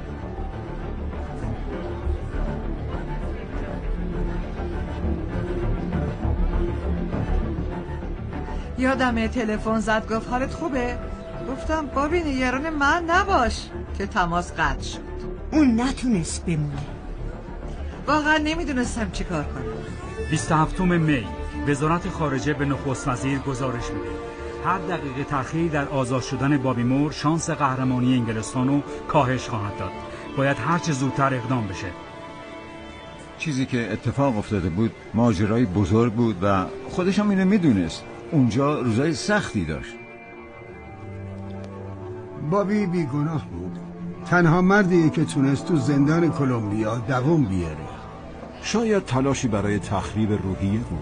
[SPEAKER 6] یادمه تلفن زد گفت حالت خوبه؟ گفتم بابی نگران من نباش، که تماس قطع شد.
[SPEAKER 21] اون نتونست بمونه.
[SPEAKER 6] واقعا نمیدونستم چی کار کنم.
[SPEAKER 9] 27 می وزارت خارجه به نخست وزیر گزارش میده هر دقیقه تأخیری در آزاد شدن بابی مور شانس قهرمانی انگلستان رو کاهش خواهد داد. باید هرچه زودتر اقدام بشه.
[SPEAKER 4] چیزی که اتفاق افتاده بود ماجرای بزرگ بود و خودش هم اینو میدونست. اونجا روزای سختی داشت.
[SPEAKER 8] بابی بیگناه بود. تنها مردیه که تونست تو زندان کلمبیا دوام بیاره.
[SPEAKER 7] شاید تلاشی برای تخریب روحیه بود.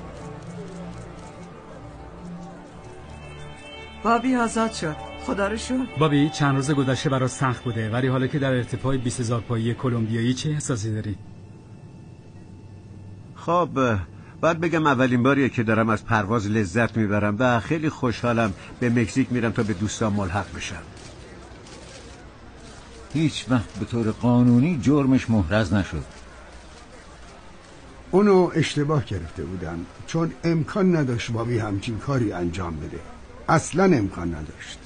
[SPEAKER 6] بابی آزاد شد. خدا رو شکر.
[SPEAKER 9] بابی چند روز گذشته برات سخت بوده، ولی حالا که در ارتفاع 20,000 پایی کلمبیایی چه احساسی داری؟
[SPEAKER 2] خب باید بگم اولین باریه که دارم از پرواز لذت میبرم و خیلی خوشحالم. به مکزیک میرم تا به دوستان ملحق بشم.
[SPEAKER 4] هیچ وقت به طور قانونی جرمش محرز نشد.
[SPEAKER 8] اونو اشتباه گرفته بودن، چون امکان نداشت بابی همچین کاری انجام بده. اصلا امکان نداشت.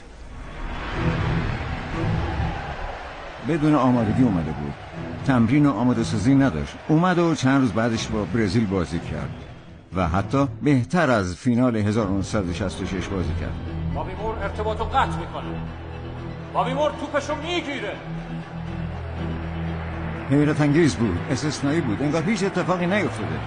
[SPEAKER 4] بدون آمادگی اومده بود. تمرین و آماده سازی نداشت. اومد و چند روز بعدش با برزیل بازی کرد و حتی بهتر از فینال 1966 بازی کرد.
[SPEAKER 1] بابی مور ارتباطو قطع میکنه. بابی مور توپشو میگیره.
[SPEAKER 4] حیرت انگیز بود، استثنایی بود، انگار هیچ اتفاقی نیفتاده.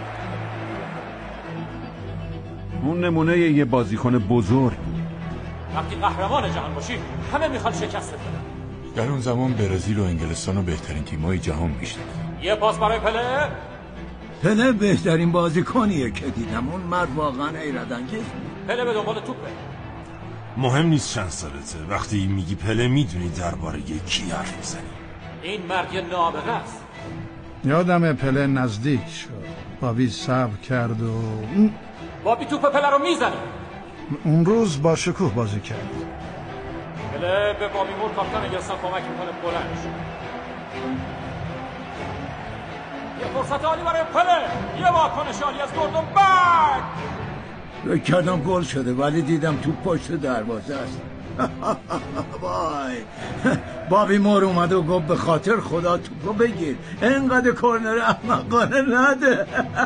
[SPEAKER 7] اون نمونه یه بازیکن بزرگ بود.
[SPEAKER 1] وقتی قهرمان جهان باشی همه میخوان شکست بدن.
[SPEAKER 16] در اون زمان برزیل و انگلستان و بهترین تیم‌های جهان میشدن.
[SPEAKER 1] یه پاس برای پله.
[SPEAKER 17] پله بهترین بازیکنیه که دیدم. اون مرد واقعا حیرت انگیز بود.
[SPEAKER 1] پله به دنبال توپه.
[SPEAKER 12] مهم نیست چند سالته، وقتی میگی پله میدونی درباره کی حرف میزنی.
[SPEAKER 1] این مرد یه نابغه است.
[SPEAKER 15] یادم پله نزدیک شد، بابی صبر کرد و
[SPEAKER 1] بابی توپ پله رو میزنه.
[SPEAKER 15] اون روز با شکوه بازی کرد.
[SPEAKER 1] پله به بابی مور کاپیتان انگلستان کمک میکنه بلند شه. یه فرصت عالی برای پله، یه واکنش عالی از گوردون بک.
[SPEAKER 17] فکر کردم گل شده ولی دیدم توپ پشت دروازه است. وای بابی مور اومد و گفت به خاطر خدا توپو بگیر، اینقدر کورنر احمقانه نده.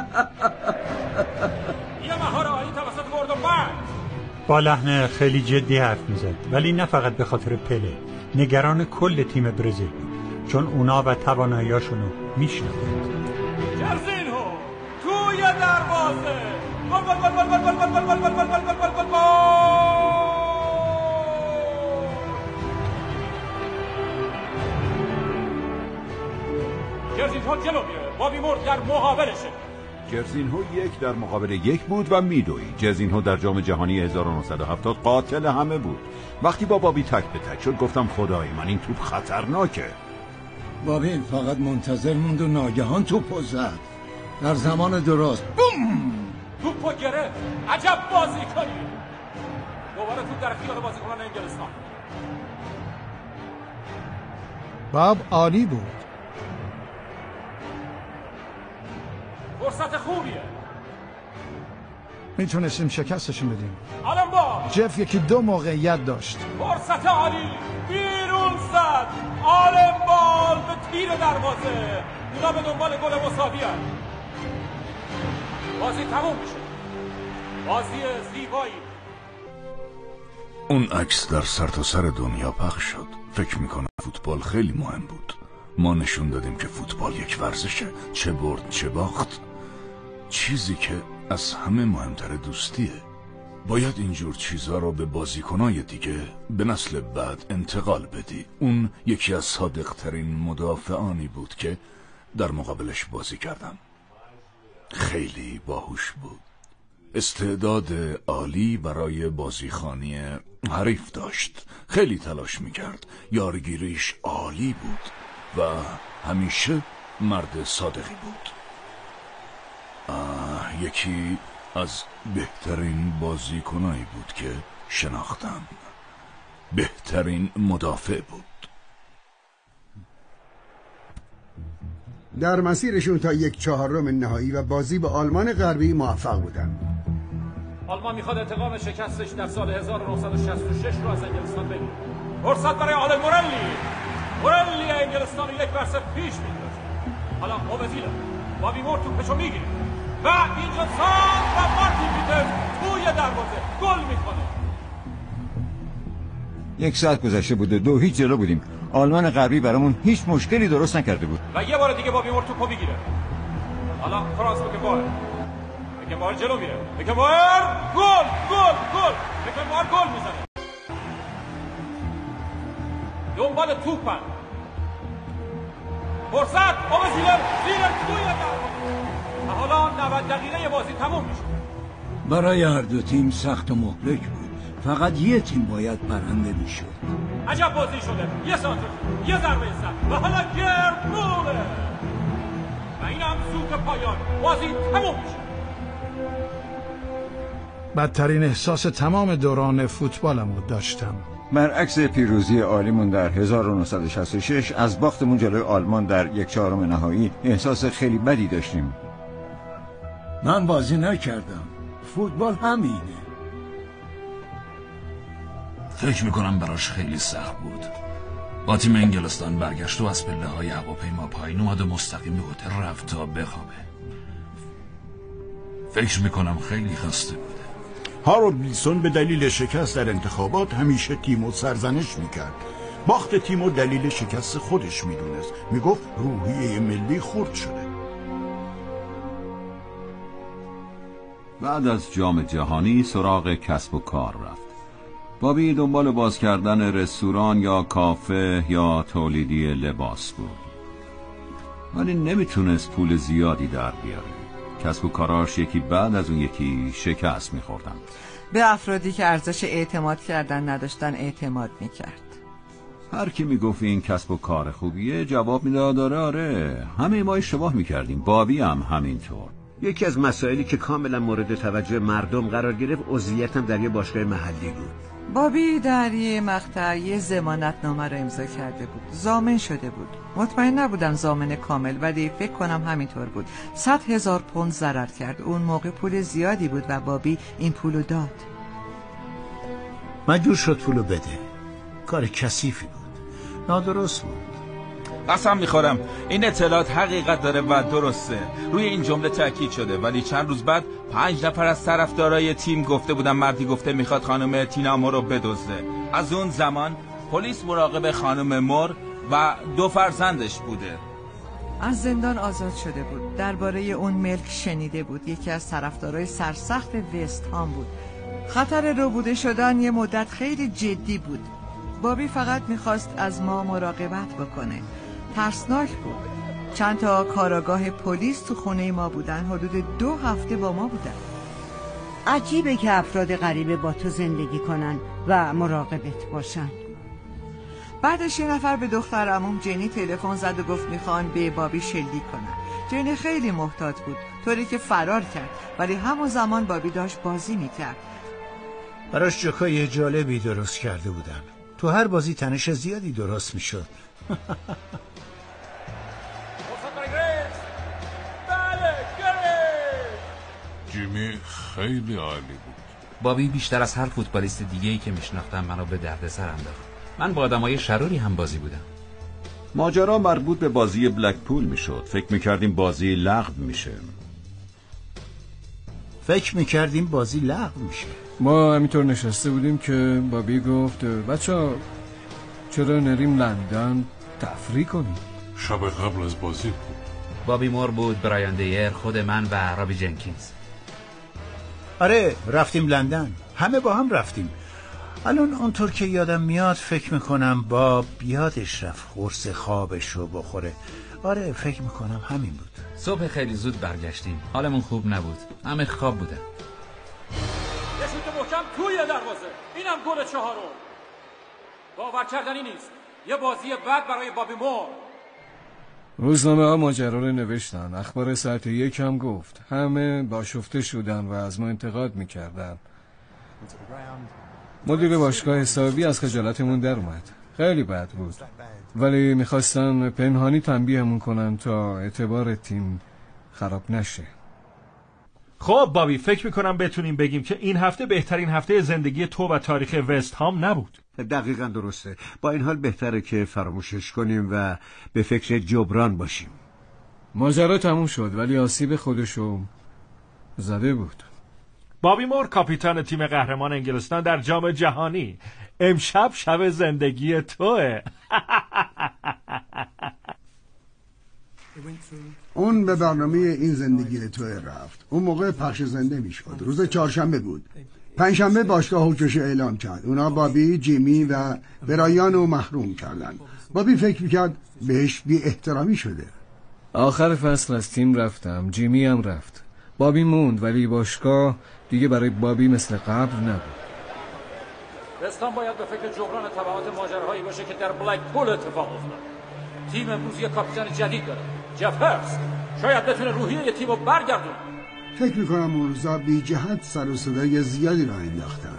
[SPEAKER 1] یه مهار عالی توسط گوردون بک.
[SPEAKER 3] با لحن خیلی جدی حرف میزد، ولی نه فقط به خاطر پله، نگران کل تیم برزیل بود، چون اونا و تواناییاشونو میشناختند.
[SPEAKER 1] جرزینهو توی دروازه. گل گل گل گل گل گل گل گل گل گل گل گل گل. جرزینهو جلو میره، بابی مور در مقابلشه.
[SPEAKER 7] جرزینهو 1 در مقابل 1 بود و میدوید. جرزینهو در جام جهانی 1970 قاتل همه بود. وقتی با بابی تک به تک شد گفتم خدای من این توپ خطرناکه.
[SPEAKER 17] بابی فقط منتظر موند و ناگهان توپو زد در زمان درست. بوم!
[SPEAKER 1] توپو گرفت. عجب بازی کنی. دوباره توپ در اختیار بازیکنان انگلستان.
[SPEAKER 15] باب عالی بود.
[SPEAKER 1] فرصت خوبیه.
[SPEAKER 15] میتونستیم شکستشون بدیم.
[SPEAKER 1] الان با
[SPEAKER 15] جف یکی 2 موقعیت داشت.
[SPEAKER 1] فرصت عالی بیرون زد. آلن بال به تیر دروازه. اونا به دنبال گل مساوی هست. بازی تموم میشه. بازی زیبایی.
[SPEAKER 11] اون عکس در سرتاسر دنیا پخش شد. فکر میکنم فوتبال خیلی مهم بود. ما نشون دادیم که فوتبال یک ورزشه، چه برد چه باخت. چیزی که از همه مهمتر دوستیه. باید اینجور چیزها رو به بازیکنای دیگه به نسل بعد انتقال بدی. اون یکی از صادقترین مدافعانی بود که در مقابلش بازی کردم. خیلی باهوش بود. استعداد عالی برای بازیخوانی حریف داشت. خیلی تلاش میکرد. یارگیریش عالی بود و همیشه مرد صادقی بود. یکی از بهترین بازیکنایی بود که شناختم. بهترین مدافع بود.
[SPEAKER 8] در مسیرشون تا 1/4 نهایی و بازی با آلمان غربی موفق بودن.
[SPEAKER 1] آلمان میخواد انتقام شکستش در سال 1966 رو از انگلستان بگیره. فرصت برای آلن مورلی انگلستان رو 1-0 پیش میندازه. حالا اوبزیلا بابی مور توپشو میگیره و اینجا سان و مارتین پیتر توی دروازه گل میکنه.
[SPEAKER 4] 1 ساعت گذشته بود و 2-0 جلو بودیم. آلمان غربی برامون هیچ مشکلی درست نکرده بود
[SPEAKER 1] و یه بار دیگه بابی مور توپو میگیره. حالا فرانس بکنبار جلو میره. بکنبار گل بکنبار گل میزنه. دنبال توپن. فرصت اوبزیلر زیر توی دروازه. و حالا 90 دقیقه بازی تموم میشه.
[SPEAKER 17] برای هر دو تیم سخت و مهلک بود. فقط یه تیم باید برنده میشد.
[SPEAKER 1] عجب بازی شده. یه سانتر، یه ضربه سر و حالا گرد موله و این هم سوت پایان. بازی تموم میشه.
[SPEAKER 15] بدترین احساس تمام دوران فوتبالمو داشتم.
[SPEAKER 4] برعکس پیروزی عالیمون در 1966 از باختمون جلوی آلمان در 1/4 نهایی احساس خیلی بدی داشتیم.
[SPEAKER 17] من بازی نکردم. فوتبال همینه.
[SPEAKER 11] فکر میکنم براش خیلی سخت بود. با تیم انگلستان برگشت و از پله های هواپیما پایین اومد و مستقیم به هتل رفت تا بخوابه. فکر میکنم خیلی خسته بوده.
[SPEAKER 15] هارولد ویلسون به دلیل شکست در انتخابات همیشه تیمو سرزنش میکرد. باخت تیم و دلیل شکست خودش میدونست. میگفت روحیه ملی خرد شده.
[SPEAKER 7] بعد از جام جهانی سراغ کسب و کار رفت. بابی دنبال باز کردن رستوران یا کافه یا تولیدی لباس بود، ولی نمیتونست پول زیادی در بیاره. کسب و کاراش یکی بعد از اون یکی شکست میخوردن.
[SPEAKER 6] به افرادی که ارزش اعتماد کردن نداشتن اعتماد میکرد.
[SPEAKER 7] هر کی میگفت این کسب و کار خوبیه جواب میداد آره. همه ما اشتباه میکردیم، بابی هم همینطور.
[SPEAKER 2] یکی از مسائلی که کاملا مورد توجه مردم قرار گرفت عضویتم در یه باشگاه محلی بود.
[SPEAKER 6] بابی در یه مقطع یه ضمانتنامه رو امضا کرده بود. ضامن شده بود. مطمئن نبودم ضامن کامل، ولی فکر کنم همینطور بود. 100,000 پوند ضرر کرد. اون موقع پول زیادی بود و بابی این پولو داد.
[SPEAKER 20] مجبور شد پولو بده. کار کثیفی بود. نادرست بود.
[SPEAKER 10] قسم میخورم این اطلاعات حقیقت داره و درسته. روی این جمله تاکید شده، ولی چند روز بعد 5 نفر از طرفدارای تیم گفته بودن مردی گفته میخواد خانم تینا مور رو بدزده. از اون زمان پلیس مراقب خانم مور و 2 فرزندش بوده.
[SPEAKER 6] از زندان آزاد شده بود. درباره اون ملک شنیده بود. یکی از طرفدارای سرسخت وست هام بود. خطر ربوده شدن یه مدت خیلی جدی بود. بابی فقط میخواست از ما مراقبت بکنه. ترسناک بود. چند تا کاراگاه پلیس تو خونه ما بودن. حدود 2 هفته با ما بودن.
[SPEAKER 21] عجیبه که افراد غریبه با تو زندگی کنن و مراقبت باشن.
[SPEAKER 6] بعدش یه نفر به دختر عموم جنی تلفن زد و گفت میخوان به بابی شلیک کنن. جنی خیلی محتاط بود، طوری که فرار کرد، ولی همون زمان بابی داشت بازی میکرد.
[SPEAKER 20] براش جوکای جالبی درست کرده بودن. تو هر بازی تنش زیادی درست میشد.
[SPEAKER 16] جیمی خیلی عالی بود.
[SPEAKER 14] بابی بیشتر از هر فوتبالیست دیگه‌ای که میشناختم منو به دردسر انداخت. من با آدمای شروری هم بازی بودم.
[SPEAKER 7] ماجرا مربوط به بازی بلکپول میشد. فکر میکردیم بازی لغو میشه.
[SPEAKER 19] ما همینطور نشسته بودیم که بابی گفت بچه‌ها چرا نریم لندن تفریح کنیم؟
[SPEAKER 16] شب قبل از بازی بود.
[SPEAKER 14] بابی مور بود، برایان دیر، خود من و رابی جنکینز.
[SPEAKER 20] آره رفتیم لندن. همه با هم رفتیم. الان اونطور که یادم میاد فکر میکنم باب یادش رفت قرص خوابش رو بخوره. آره فکر میکنم همین بود.
[SPEAKER 14] صبح خیلی زود برگشتیم. حالمون خوب نبود. همه خواب بودن.
[SPEAKER 1] یه شوت محکم توی دروازه. اینم گل 4. باور کردنی نیست. یه بازی بد برای بابی مور.
[SPEAKER 19] روزنامه ها ماجرا رو نوشتن. اخبار ساعت 1 هم گفت. همه باشفته شدن و از ما انتقاد میکردن. مدیر باشگاه حسابی از خجالتمون در اومد. خیلی بد بود، ولی میخواستن پنهانی تنبیهمون کنن تا اعتبار تیم خراب نشه.
[SPEAKER 22] خب بابی، فکر میکنم بتونیم بگیم که این هفته بهترین هفته زندگی تو و تاریخ وست هام نبود.
[SPEAKER 2] دقیقاً درسته. با این حال بهتره که فراموشش کنیم و به فکر جبران باشیم.
[SPEAKER 19] ماجرا تموم شد، ولی آسیب خودشو زده بود.
[SPEAKER 22] بابی مور کاپیتان تیم قهرمان انگلستان در جام جهانی. امشب شب زندگی توه.
[SPEAKER 8] اون به برنامه این زندگی توه رفت. اون موقع پخش زنده میشد. روز 4 بود. 5 باشگاه حکمش اعلام کرد. اونا بابی، جیمی و برایان رو محروم کردن. بابی فکر میکرد بهش بی احترامی شده.
[SPEAKER 19] آخر فصل از تیم رفتم. جیمی هم رفت. بابی موند، ولی باشگاه دیگه برای بابی مثل قبل نبود.
[SPEAKER 1] وستام باید به فکر جبران تبعات ماجراهایی باشه که در بلکپول اتفاق افتاد. تیم امروز یک کاپیتان جدید داره، جف هرست. شاید بتونه روحیه تیم رو برگردونه.
[SPEAKER 8] فکر میکنم اون روزا بی جهت سر و صدای زیادی را انداختن.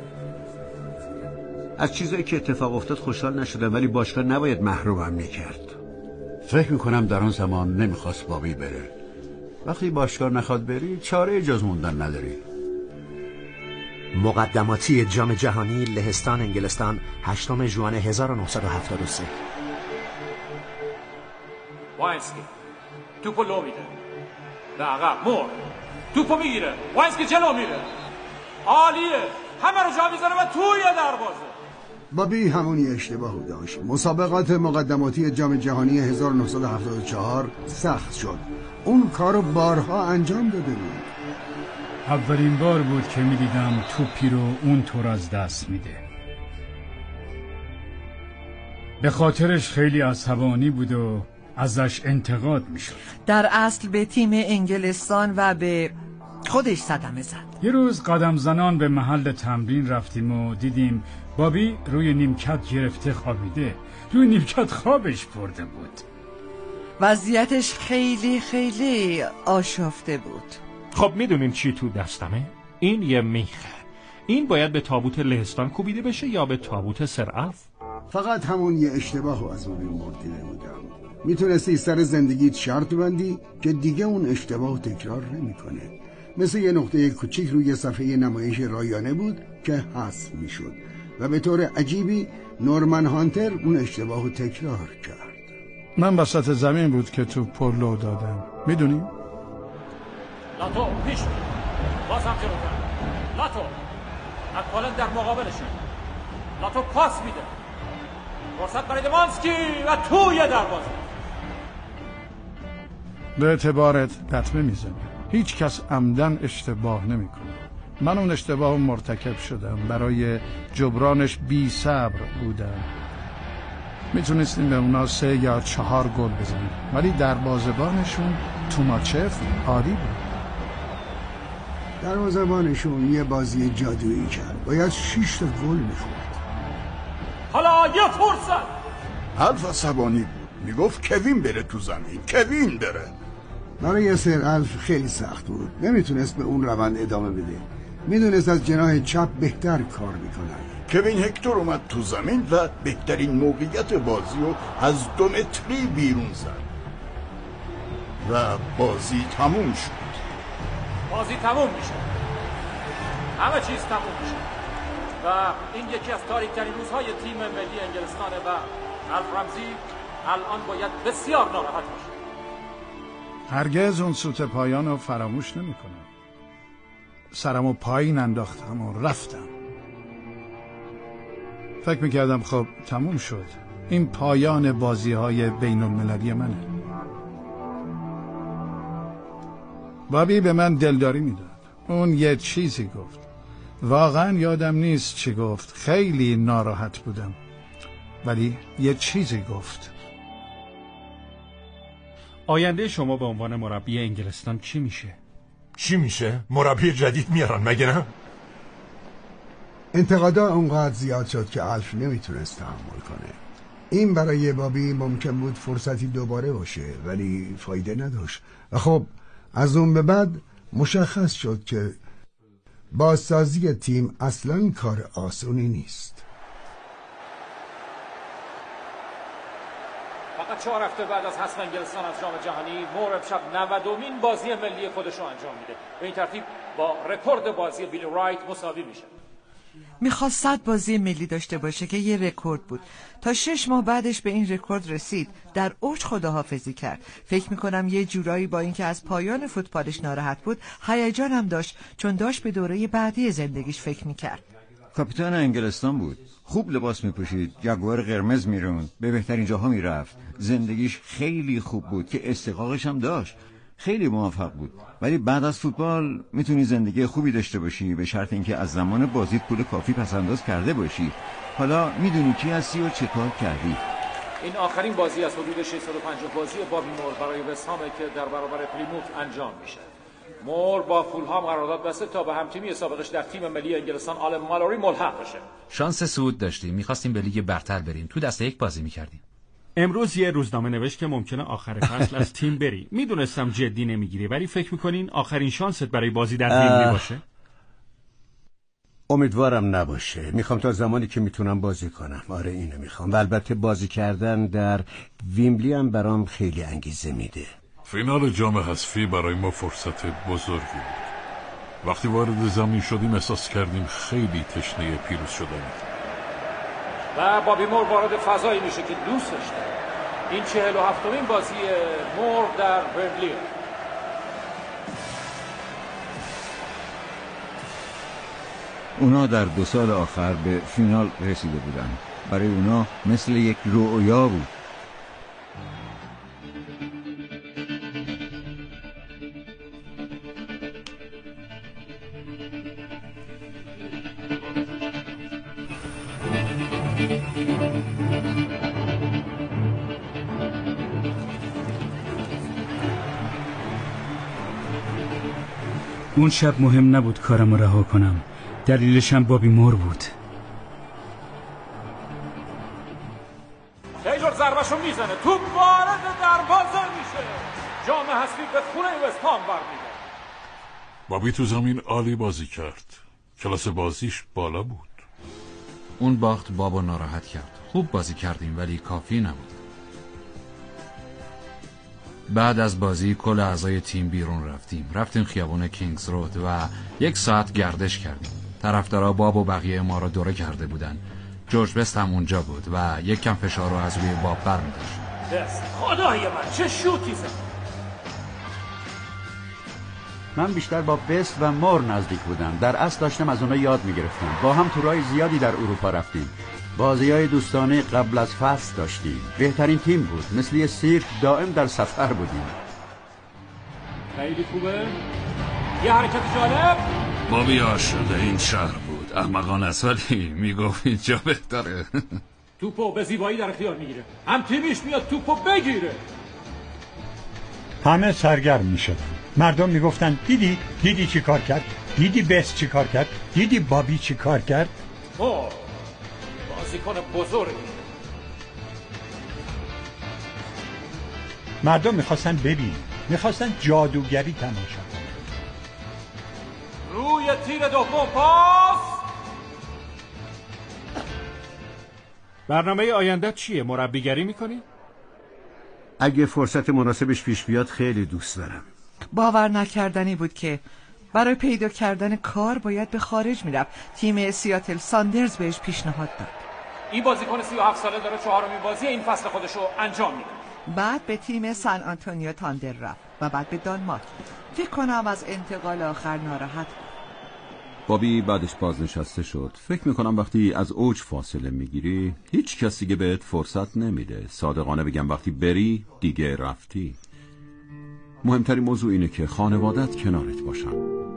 [SPEAKER 2] از چیزایی که اتفاق افتاد خوشحال نشدم، ولی باشگاه نباید محرومم میکرد.
[SPEAKER 20] فکر میکنم در آن زمان نمیخواست بابی بره. وقتی باشگاه نخواد بری چاره جز موندن نداری.
[SPEAKER 5] مقدماتی جام جهانی لهستان انگلستان 8 ژوئن 1973.
[SPEAKER 1] واینسکی توپو لو میده، به عقب مور توپو میگیره، واینسکی جلو میره، عالیه، همه رو جا میذاره و توی دروازه.
[SPEAKER 8] بابی همونی اشتباهو داشت. مسابقات مقدماتی جام جهانی 1974 سخت شد. اون کارو بارها انجام داده بود.
[SPEAKER 9] اولین بار بود که می‌دیدم توپی رو اونطور از دست میده. به خاطرش خیلی عصبانی بود و ازش انتقاد میشد.
[SPEAKER 6] در اصل به تیم انگلستان و به خودش صدمه زد.
[SPEAKER 9] یه روز قدم زنان به محل تمرین رفتیم و دیدیم بابی روی نیمکت گرفته خوابیده. روی نیمکت خوابش برده بود.
[SPEAKER 6] وضعیتش خیلی خیلی آشفته بود.
[SPEAKER 22] خب میدونین چی تو دستمه؟ این یه میخه. این باید به تابوت لهستان کوبیده بشه یا به تابوت سرعف؟
[SPEAKER 8] فقط همون یه اشتباهو از بابی مور دیده بودم. میتونستی سر زندگیت شرط بندی که دیگه اون اشتباهو تکرار نمیکنه. مثل یه نقطه کوچیک روی صفحه نمایش رایانه بود که حذف میشد و به طور عجیبی نورمن هانتر اون اشتباهو تکرار کرد.
[SPEAKER 15] من وسط زمین بود که تو پولو دادم. میدونی؟
[SPEAKER 1] لاتو پیش بازم جلوتر. لاتو اکالن در مقابلشه. لاتو پاس میده. فرصت برای دمانسکی و توی دروازه.
[SPEAKER 15] به اعتبارت لطمه میزنی. هیچ کس عمدن اشتباه نمیکنه. من اون اشتباه مرتکب شدم. برای جبرانش بی صبر بودم. میتونستیم به اونا 3 یا 4 گل بزنیم، ولی دروازه‌بانشون توماچف عالی بود.
[SPEAKER 8] دروازه‌بانشون یه بازی جادویی کرد. باید 6 تا گل میخورد.
[SPEAKER 1] حالا یه فرصت.
[SPEAKER 15] الف عصبانی بود. میگفت کوین بره تو زمین. کوین بره.
[SPEAKER 8] برای سر الف خیلی سخت بود. نمیتونست به اون روند ادامه بده. میدونست از جناح چپ بهتر کار میکنن.
[SPEAKER 15] کوین هکتور اومد تو زمین و بهترین موقعیت بازی رو از 2 متری بیرون زد و بازی تموم شد.
[SPEAKER 1] بازی تموم میشه. همه چیز تموم میشه و این یکی از تاریک‌ترین روزهای تیم ملی انگلستانه و الف رمزی الان باید بسیار ناراحت باشه.
[SPEAKER 15] هرگز اون سوت پایان رو فراموش نمی‌کنم. سرمو پایین انداختم و رفتم. فکر میکردم خب تموم شد. این پایان بازی‌های بین المللی منه. بابی به من دلداری میداد. اون یه چیزی گفت. واقعا یادم نیست چی گفت. خیلی ناراحت بودم. ولی یه چیزی گفت.
[SPEAKER 22] آینده شما به عنوان مربی انگلستان چی میشه؟
[SPEAKER 13] چی میشه؟ مربی جدید میارن مگه نه؟
[SPEAKER 8] انتقادا اونقدر زیاد شد که الف نمیتونست تحمل کنه. این برای بابی ممکن بود فرصتی دوباره باشه ولی فایده نداشت و خب از اون به بعد مشخص شد که بازسازی تیم اصلا کار آسونی نیست.
[SPEAKER 1] فقط 4 هفته بعد از حذف انگلستان از جام جهانی، مور امشب 90مین بازی ملی خودش رو انجام میده. به این ترتیب با رکورد بازی بیلی رایت مساوی میشه.
[SPEAKER 6] میخواست 100 بازی ملی داشته باشه که یه رکورد بود. تا 6 ماه بعدش به این رکورد رسید. در اوج خداحافظی کرد. فکر میکنم یه جورایی با اینکه از پایان فوتبالش ناراحت بود، هیجان هم داشت چون داشت به دوره بعدی زندگیش فکر میکرد.
[SPEAKER 4] کاپیتان انگلستان بود. خوب لباس میپوشید، جگوار قرمز میروند، به بهترین جاها میرفت. زندگیش خیلی خوب بود که استحقاقش هم داشت. خیلی موفق بود. ولی بعد از فوتبال میتونی زندگی خوبی داشته باشی به شرط اینکه از زمان بازیت پول کافی پسنداز کرده باشی. حالا میدونی کی هستی و چه کار کردی.
[SPEAKER 1] این آخرین بازی از حدود 650 بازی بابی مور برای وستهامه که در برابر پلیموت انجام میشه. مور با فولهام قرارداد بسته تا به همتیمی سابقش در تیم ملی انگلستان آلن مالوری ملحق بشه.
[SPEAKER 14] شانس صعود داشتیم. می‌خواستیم به لیگ برتر بریم. تو دسته یک بازی می‌کردیم.
[SPEAKER 22] امروز یه روزنامه نوشت که ممکنه آخر فصل از تیم بری. میدونستم جدی نمیگیری ولی فکر میکنین آخرین شانست برای بازی در ویمبلی باشه؟
[SPEAKER 2] امیدوارم نباشه. میخوام تا زمانی که میتونم بازی کنم. آره اینو میخوام. و البته بازی کردن در ویمبلی هم برام خیلی انگیزه میده.
[SPEAKER 16] فینال جام حذفی برای ما فرصت بزرگی بود. وقتی وارد زمین شدیم احساس کردیم خیلی تشنه پیروز شدنیم.
[SPEAKER 1] و بابی مور وارد فضایی میشه که دوستش داره. این 47مین بازی مور در ویمبلی.
[SPEAKER 4] اونا در 2 سال آخر به فینال رسیده بودن. برای اونا مثل یک رؤیا بود.
[SPEAKER 9] اون شب مهم نبود کارمو رها کنم. دلیلش هم بابی مور بود.
[SPEAKER 1] تیلور ضربشو میزنه، توپ وارد دروازه میشه. جام حذفی به خونه وستهام برمیگرده.
[SPEAKER 16] بابی تو زمین عالی بازی کرد. کلاس بازیش بالا بود.
[SPEAKER 14] اون باخت بابو ناراحت کرد. خوب بازی کردیم ولی کافی نبود. بعد از بازی کل اعضای تیم بیرون رفتیم خیابون کینگز رود و 1 ساعت گردش کردیم. طرفدارا باب و بقیه ما را دوره کرده بودن. جورج بست هم اونجا بود و 1 کم فشار رو از روی باب برمی‌داشت.
[SPEAKER 1] بست، خدای من چه شوتی زد.
[SPEAKER 12] من بیشتر با بست و مور نزدیک بودم. در اصل داشتم از اونا یاد میگرفتم. با هم تورای زیادی در اروپا رفتیم. بازی‌های دوستانه قبل از فصل داشتیم. بهترین تیم بود. مثل یه سیرک دائم در سفر بودیم.
[SPEAKER 1] خیلی خوبه. یه حرکت جالب.
[SPEAKER 7] بابی عاشق این شهر بود. احمقانه است ولی میگفت اینجا بهتره.
[SPEAKER 1] توپو به زیبایی در اختیار میگیره. هم تیمیش میاد توپو بگیره.
[SPEAKER 3] همه سرگرم میشدن. مردم میگفتن دیدی چی کار کرد؟ دیدی بست چی کار کرد؟ دیدی بابی چی کار کرد؟
[SPEAKER 1] بازیکن بزرگی.
[SPEAKER 3] مردم میخواستن ببینن، میخواستن جادوگری تماشا کنن.
[SPEAKER 1] روی تیر دوم پاس.
[SPEAKER 22] برنامه آینده چیه؟ مربیگری میکنی؟
[SPEAKER 2] اگه فرصت مناسبش پیش بیاد خیلی دوست دارم.
[SPEAKER 6] باور نکردنی بود که برای پیدا کردن کار باید به خارج میرفت. تیم سیاتل ساندرز بهش پیشنهاد داد.
[SPEAKER 1] این بازیکن 37 ساله داره 4مین بازی این فصل خودشو انجام میده.
[SPEAKER 6] بعد به تیم سن آنتونیو تاندر رفت و بعد به دانمارک. فکر کنم از انتقال آخر ناراحت بود.
[SPEAKER 7] بابی بعدش بازنشسته شد. فکر میکنم وقتی از اوج فاصله میگیری هیچ کسی که بهت فرصت نمیده. صادقانه بگم وقتی بری دیگه رفتی. مهمترین موضوع اینه که خانوادت کنارت باشن.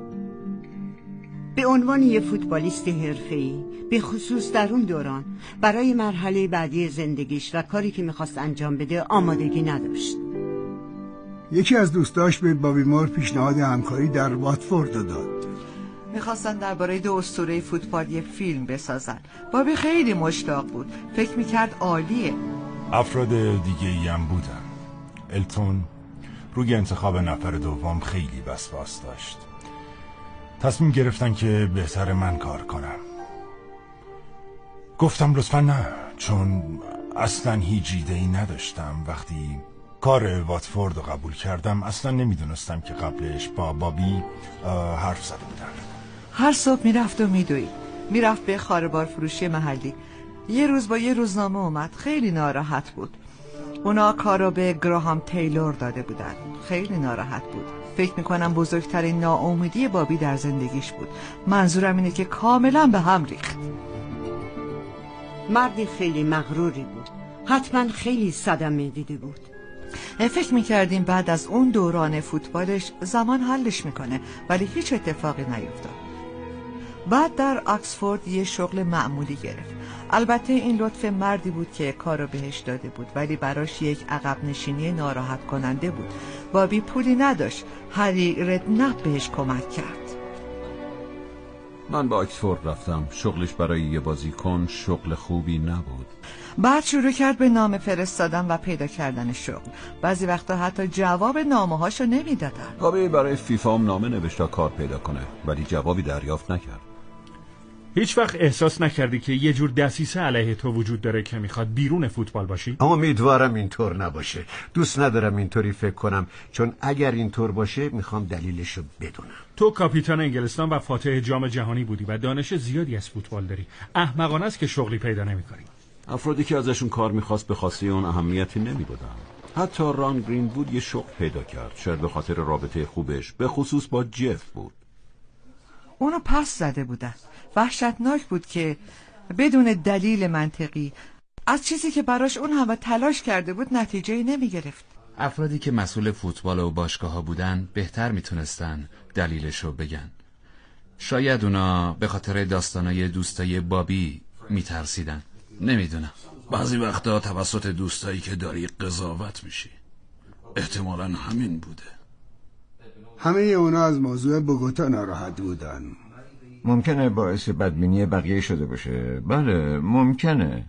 [SPEAKER 21] به عنوان یه فوتبالیست حرفه‌ای به خصوص در اون دوران برای مرحله بعدی زندگیش و کاری که میخواست انجام بده آمادگی نداشت.
[SPEAKER 8] یکی از دوستاش به بابی مور پیشنهاد همکاری در واتفورد داد.
[SPEAKER 6] میخواستن درباره 2 اسطوره فوتبال یه فیلم بسازن. بابی خیلی مشتاق بود. فکر میکرد عالیه.
[SPEAKER 13] افراد دیگه ای هم بودن. التون روی انتخاب نفر دوم خیلی وسواس داشت. تصمیم گرفتن که بهتر من کار کنم. گفتم لطفا نه، چون اصلا هیچ ایده‌ای نداشتم. وقتی کار واتفورد رو قبول کردم اصلا نمیدونستم که قبلش با بابی حرف زده بودن.
[SPEAKER 6] هر صبح میرفت و میدوید. میرفت به خاربار فروشی محلی. یه روز با یه روزنامه اومد. خیلی ناراحت بود. اونا کارو به گراهام تیلور داده بودن. خیلی ناراحت بود. فکر میکنم بزرگترین ناامیدی بابی در زندگیش بود. منظورم اینه که کاملا به هم ریخت.
[SPEAKER 21] مردی خیلی مغروری بود. حتما خیلی صدمه دیده بود.
[SPEAKER 6] فکر میکردیم بعد از اون دوران فوتبالش زمان حلش میکنه، ولی هیچ اتفاقی نیفتاد. بعد در آکسفورد یه شغل معمولی گرفت. البته این لطف مردی بود که کارو بهش داده بود، ولی براش یک عقب نشینی ناراحت کننده بود. بابی پولی نداشت. هری ردنپ بهش کمک کرد.
[SPEAKER 7] من با آکسفورد رفتم. شغلش برای یه بازیکن شغل خوبی نبود.
[SPEAKER 6] بعد شروع کرد به نامه فرستادن و پیدا کردن شغل. بعضی وقتا حتی جواب نامه هاشو نمیدادن.
[SPEAKER 7] بابی برای فیفا هم نامه نوشت تا کار پیدا کنه، ولی جوابی دریافت نکرد.
[SPEAKER 22] هیچ وقت احساس نکردی که یه جور دسیسه علیه تو وجود داره که میخواد بیرون فوتبال باشی؟
[SPEAKER 2] امیدوارم اینطور نباشه. دوست ندارم اینطوری فکر کنم، چون اگر اینطور باشه میخوام دلیلشو بدونم.
[SPEAKER 22] تو کاپیتان انگلستان و فاتح جام جهانی بودی و دانش زیادی از فوتبال داری. احمقانه است که شغلی پیدا نمی‌کنی.
[SPEAKER 7] افرادی که ازشون کار میخواست به خاطر اون اهمیتی نمیدادن. حتی ران گرین‌وود یه شغل پیدا کرد، شاید به خاطر رابطه خوبش به خصوص با جف بود.
[SPEAKER 6] اونو پس زده بودن. وحشتناک بود که بدون دلیل منطقی از چیزی که براش اون همه تلاش کرده بود نتیجه‌ای نمی گرفت.
[SPEAKER 14] افرادی که مسئول فوتبال و باشگاه ها بودن بهتر میتونستن دلیلشو بگن. شاید اونا به خاطر داستانای دوستای بابی میترسیدن. نمیدونم.
[SPEAKER 11] بعضی وقتا توسط دوستایی که داری قضاوت میشی. احتمالاً همین بوده.
[SPEAKER 8] همه اونا از موضوع بوگوتا ناراحت بودن.
[SPEAKER 4] ممکنه باعث بدبینی بقیه شده باشه. بله ممکنه.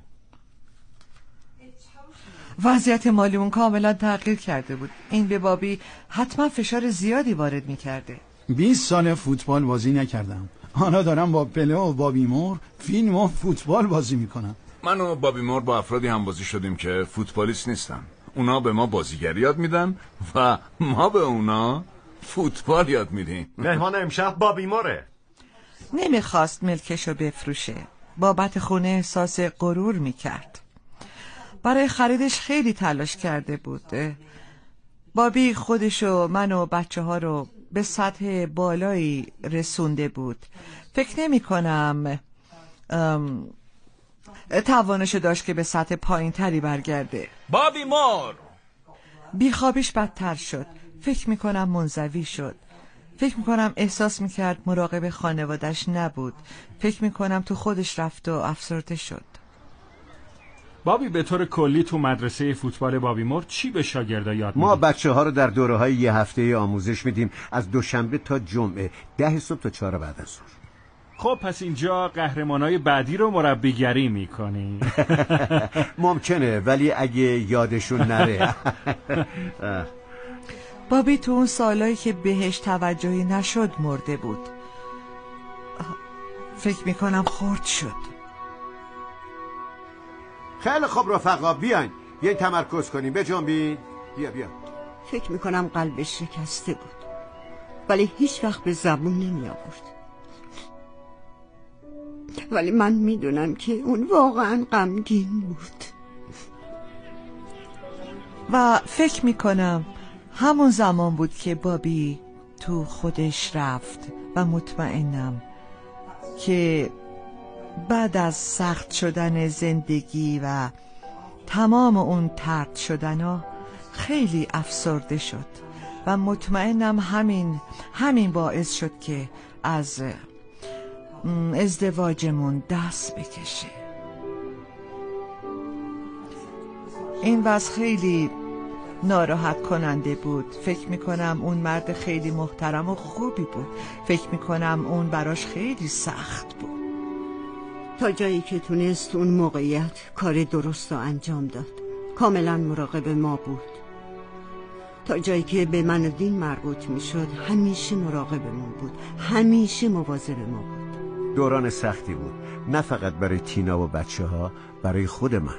[SPEAKER 6] وضعیت مالیمون کاملا تغییر کرده بود. این به بابی حتما فشار زیادی وارد میکرده.
[SPEAKER 15] 20 سال فوتبال بازی نکردم. حالا دارم با پله و بابی مور فیلم و فوتبال بازی میکنم.
[SPEAKER 11] من و بابی مور با افرادی هم بازی شدیم که فوتبالیست نیستن. اونا به ما بازیگری یاد میدن و ما به اونا فوتبال یاد میدیم.
[SPEAKER 2] مهمان امشب بابی موره.
[SPEAKER 6] نمیخواست ملکشو بفروشه. بابت خونه احساس غرور میکرد. برای خریدش خیلی تلاش کرده بود. بابی خودشو من و بچه ها رو به سطح بالایی رسونده بود. فکر نمی کنم توانشو داشت که به سطح پایین تری برگرده.
[SPEAKER 10] بابی مور
[SPEAKER 6] بیخوابیش بدتر شد. فکر می کنم منزوی شد. فکر می کنم احساس می کرد مراقب خانوادش نبود. فکر می کنم تو خودش رفت و افسرده شد.
[SPEAKER 22] بابی به طور کلی تو مدرسه فوتبال بابی مور چی به شاگردا یاد میدی؟
[SPEAKER 2] ما بچه ها رو در دوره‌های یه هفته آموزش میدیم، از دوشنبه تا جمعه 10 صبح تا 4 بعد از ظهر.
[SPEAKER 22] خب پس اینجا قهرمانای بعدی رو مربیگری میکنی؟
[SPEAKER 2] ممکنه، ولی اگه یادشون نره.
[SPEAKER 6] بابی تو اون سالایی که بهش توجهی نشد مرده بود. فکر میکنم خرد شد.
[SPEAKER 2] خیلی خب رفقا، بیاین یه تمرکز کنیم. بجنبین. بیا
[SPEAKER 21] فکر میکنم قلبش شکسته بود، ولی هیچ وقت به زبون نمی آورد. ولی من میدونم که اون واقعا غمگین بود.
[SPEAKER 6] و فکر میکنم همون زمان بود که بابی تو خودش رفت و مطمئنم که بعد از سخت شدن زندگی و تمام اون طرد شدنا خیلی افسرده شد و مطمئنم همین باعث شد که از ازدواجمون دست بکشه. این وضع خیلی ناراحت کننده بود. فکر میکنم اون مرد خیلی محترم و خوبی بود. فکر میکنم اون براش خیلی سخت بود.
[SPEAKER 21] تا جایی که تونست اون موقعیت کار درست رو انجام داد. کاملا مراقب ما بود. تا جایی که به من و دین مربوط میشد همیشه مراقبمون بود. همیشه مواظب ما بود.
[SPEAKER 2] دوران سختی بود، نه فقط برای تینا و بچه ها، برای خود من.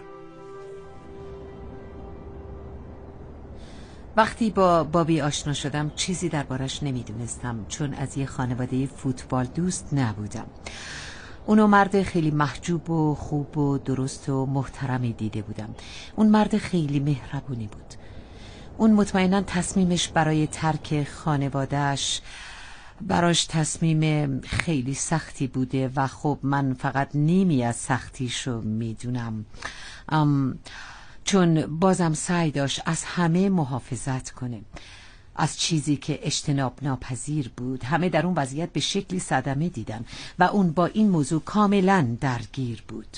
[SPEAKER 17] وقتی با بابی آشنا شدم چیزی دربارش نمیدونستم، چون از یه خانواده فوتبال دوست نبودم. اونو مرد خیلی محجوب و خوب و درست و محترمی دیده بودم. اون مرد خیلی مهربونی بود. اون مطمئناً تصمیمش برای ترک خانوادهش براش تصمیم خیلی سختی بوده و خب من فقط نیمی از سختیشو میدونم، چون بازم سعی داشت از همه محافظت کنه، از چیزی که اجتناب ناپذیر بود. همه در اون وضعیت به شکلی صدمه دیدن و اون با این موضوع کاملا درگیر بود.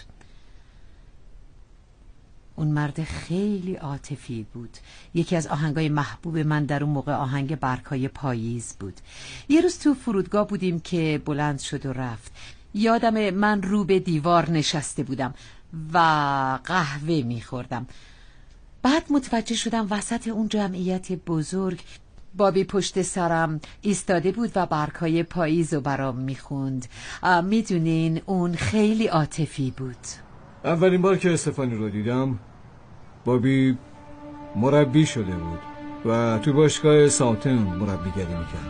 [SPEAKER 17] اون مرد خیلی عاطفی بود. یکی از آهنگای محبوب من در اون موقع آهنگ برگ‌های پاییز بود. یه روز تو فرودگاه بودیم که بلند شد و رفت. یادم من رو به دیوار نشسته بودم و قهوه میخوردم. بعد متوجه شدم وسط اون جمعیت بزرگ بابی پشت سرم ایستاده بود و برگ‌های پاییز رو برام میخوند. میدونین اون خیلی عاطفی بود.
[SPEAKER 19] اولین بار که استفانی رو دیدم بابی مربی شده بود و تو باشگاه ساوتن مربیگری میکرد.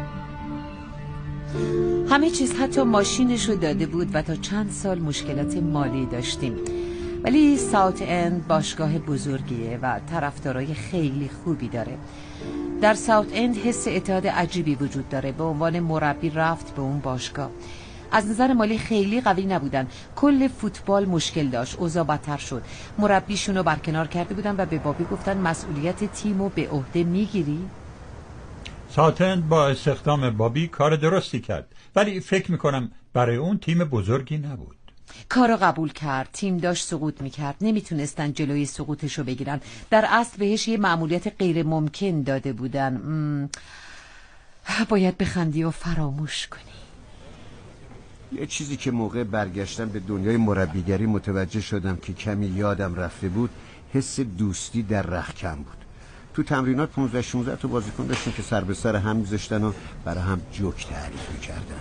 [SPEAKER 17] همه چیز حتی ماشینش رو داده بود و تا چند سال مشکلات مالی داشتیم، ولی ساوت اند باشگاه بزرگیه و طرفدارای خیلی خوبی داره. در ساوت اند حس اتحاد عجیبی وجود داره. به عنوان مربی رفت به اون باشگاه. از نظر مالی خیلی قوی نبودن، کل فوتبال مشکل داشت، اوضاع بدتر شد. مربیشون رو برکنار کرده بودن و به بابی گفتن مسئولیت تیمو به عهده میگیری؟
[SPEAKER 3] ساوت اند با استخدام بابی کار درستی کرد، ولی فکر میکنم برای اون تیم بزرگی نبود.
[SPEAKER 17] کارو قبول کرد، تیم داشت سقوط میکرد، نمیتونستن جلوی سقوطشو بگیرن. در اصل بهش یه مأموریت غیر ممکن داده بودن. باید بخندی و فراموش کنی.
[SPEAKER 2] یه چیزی که موقع برگشتن به دنیای مربیگری متوجه شدم که کمی یادم رفته بود، حس دوستی در رختکن بود. تو تمرینات 15-16 تا بازیکن داشتیم که سر به سر هم میذاشتن و برای هم جوک تعریف میکردن.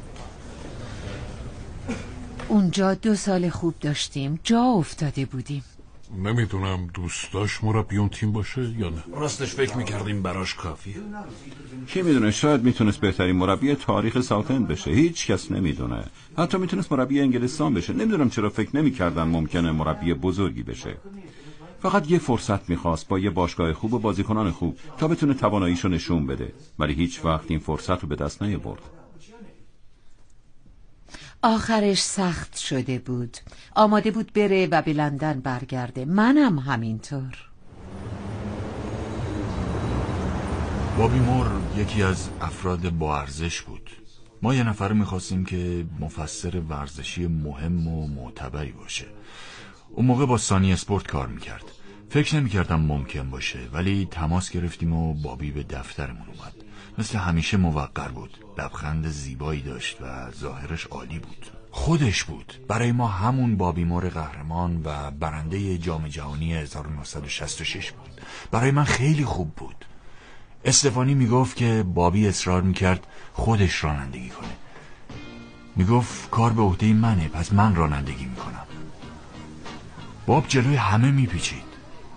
[SPEAKER 17] اونجا 2 سال خوب داشتیم، جا افتاده بودیم.
[SPEAKER 16] نمیدونم دوست داشت مربی اون تیم باشه یا نه.
[SPEAKER 11] راستش فکر میکردیم براش کافیه.
[SPEAKER 7] کی میدونه، شاید میتونست بهترین مربی تاریخ ساوت اند بشه. هیچ کس نمیدونه. حتی میتونست مربی انگلستان بشه. نمیدونم چرا فکر نمیکردن ممکنه مربی بزرگی بشه. فقط یه فرصت میخواست با یه باشگاه خوب و بازیکنان خوب تا بتونه تواناییشو نشون بده، ولی هیچ وقت این فرصت رو به دست نیاورد.
[SPEAKER 17] آخرش سخت شده بود، آماده بود بره و به لندن برگرده. منم همینطور.
[SPEAKER 11] بابی مور یکی از افراد با ارزش بود. ما یه نفر میخواستیم که مفسر ورزشی مهم و معتبری باشه. اون موقع با سانی اسپورت کار میکرد. فکر نمیکردم ممکن باشه، ولی تماس گرفتیم و بابی به دفترمون اومد. مثل همیشه موقر بود، لبخند زیبایی داشت و ظاهرش عالی بود. خودش بود. برای ما همون بابی مور قهرمان و برنده جام جهانی 1966 بود. برای من خیلی خوب بود. استفانی میگفت که بابی اصرار میکرد خودش رانندگی کنه. میگفت کار به عهده منه، پس من رانندگی میکنم. باب جلوی همه میپیچید.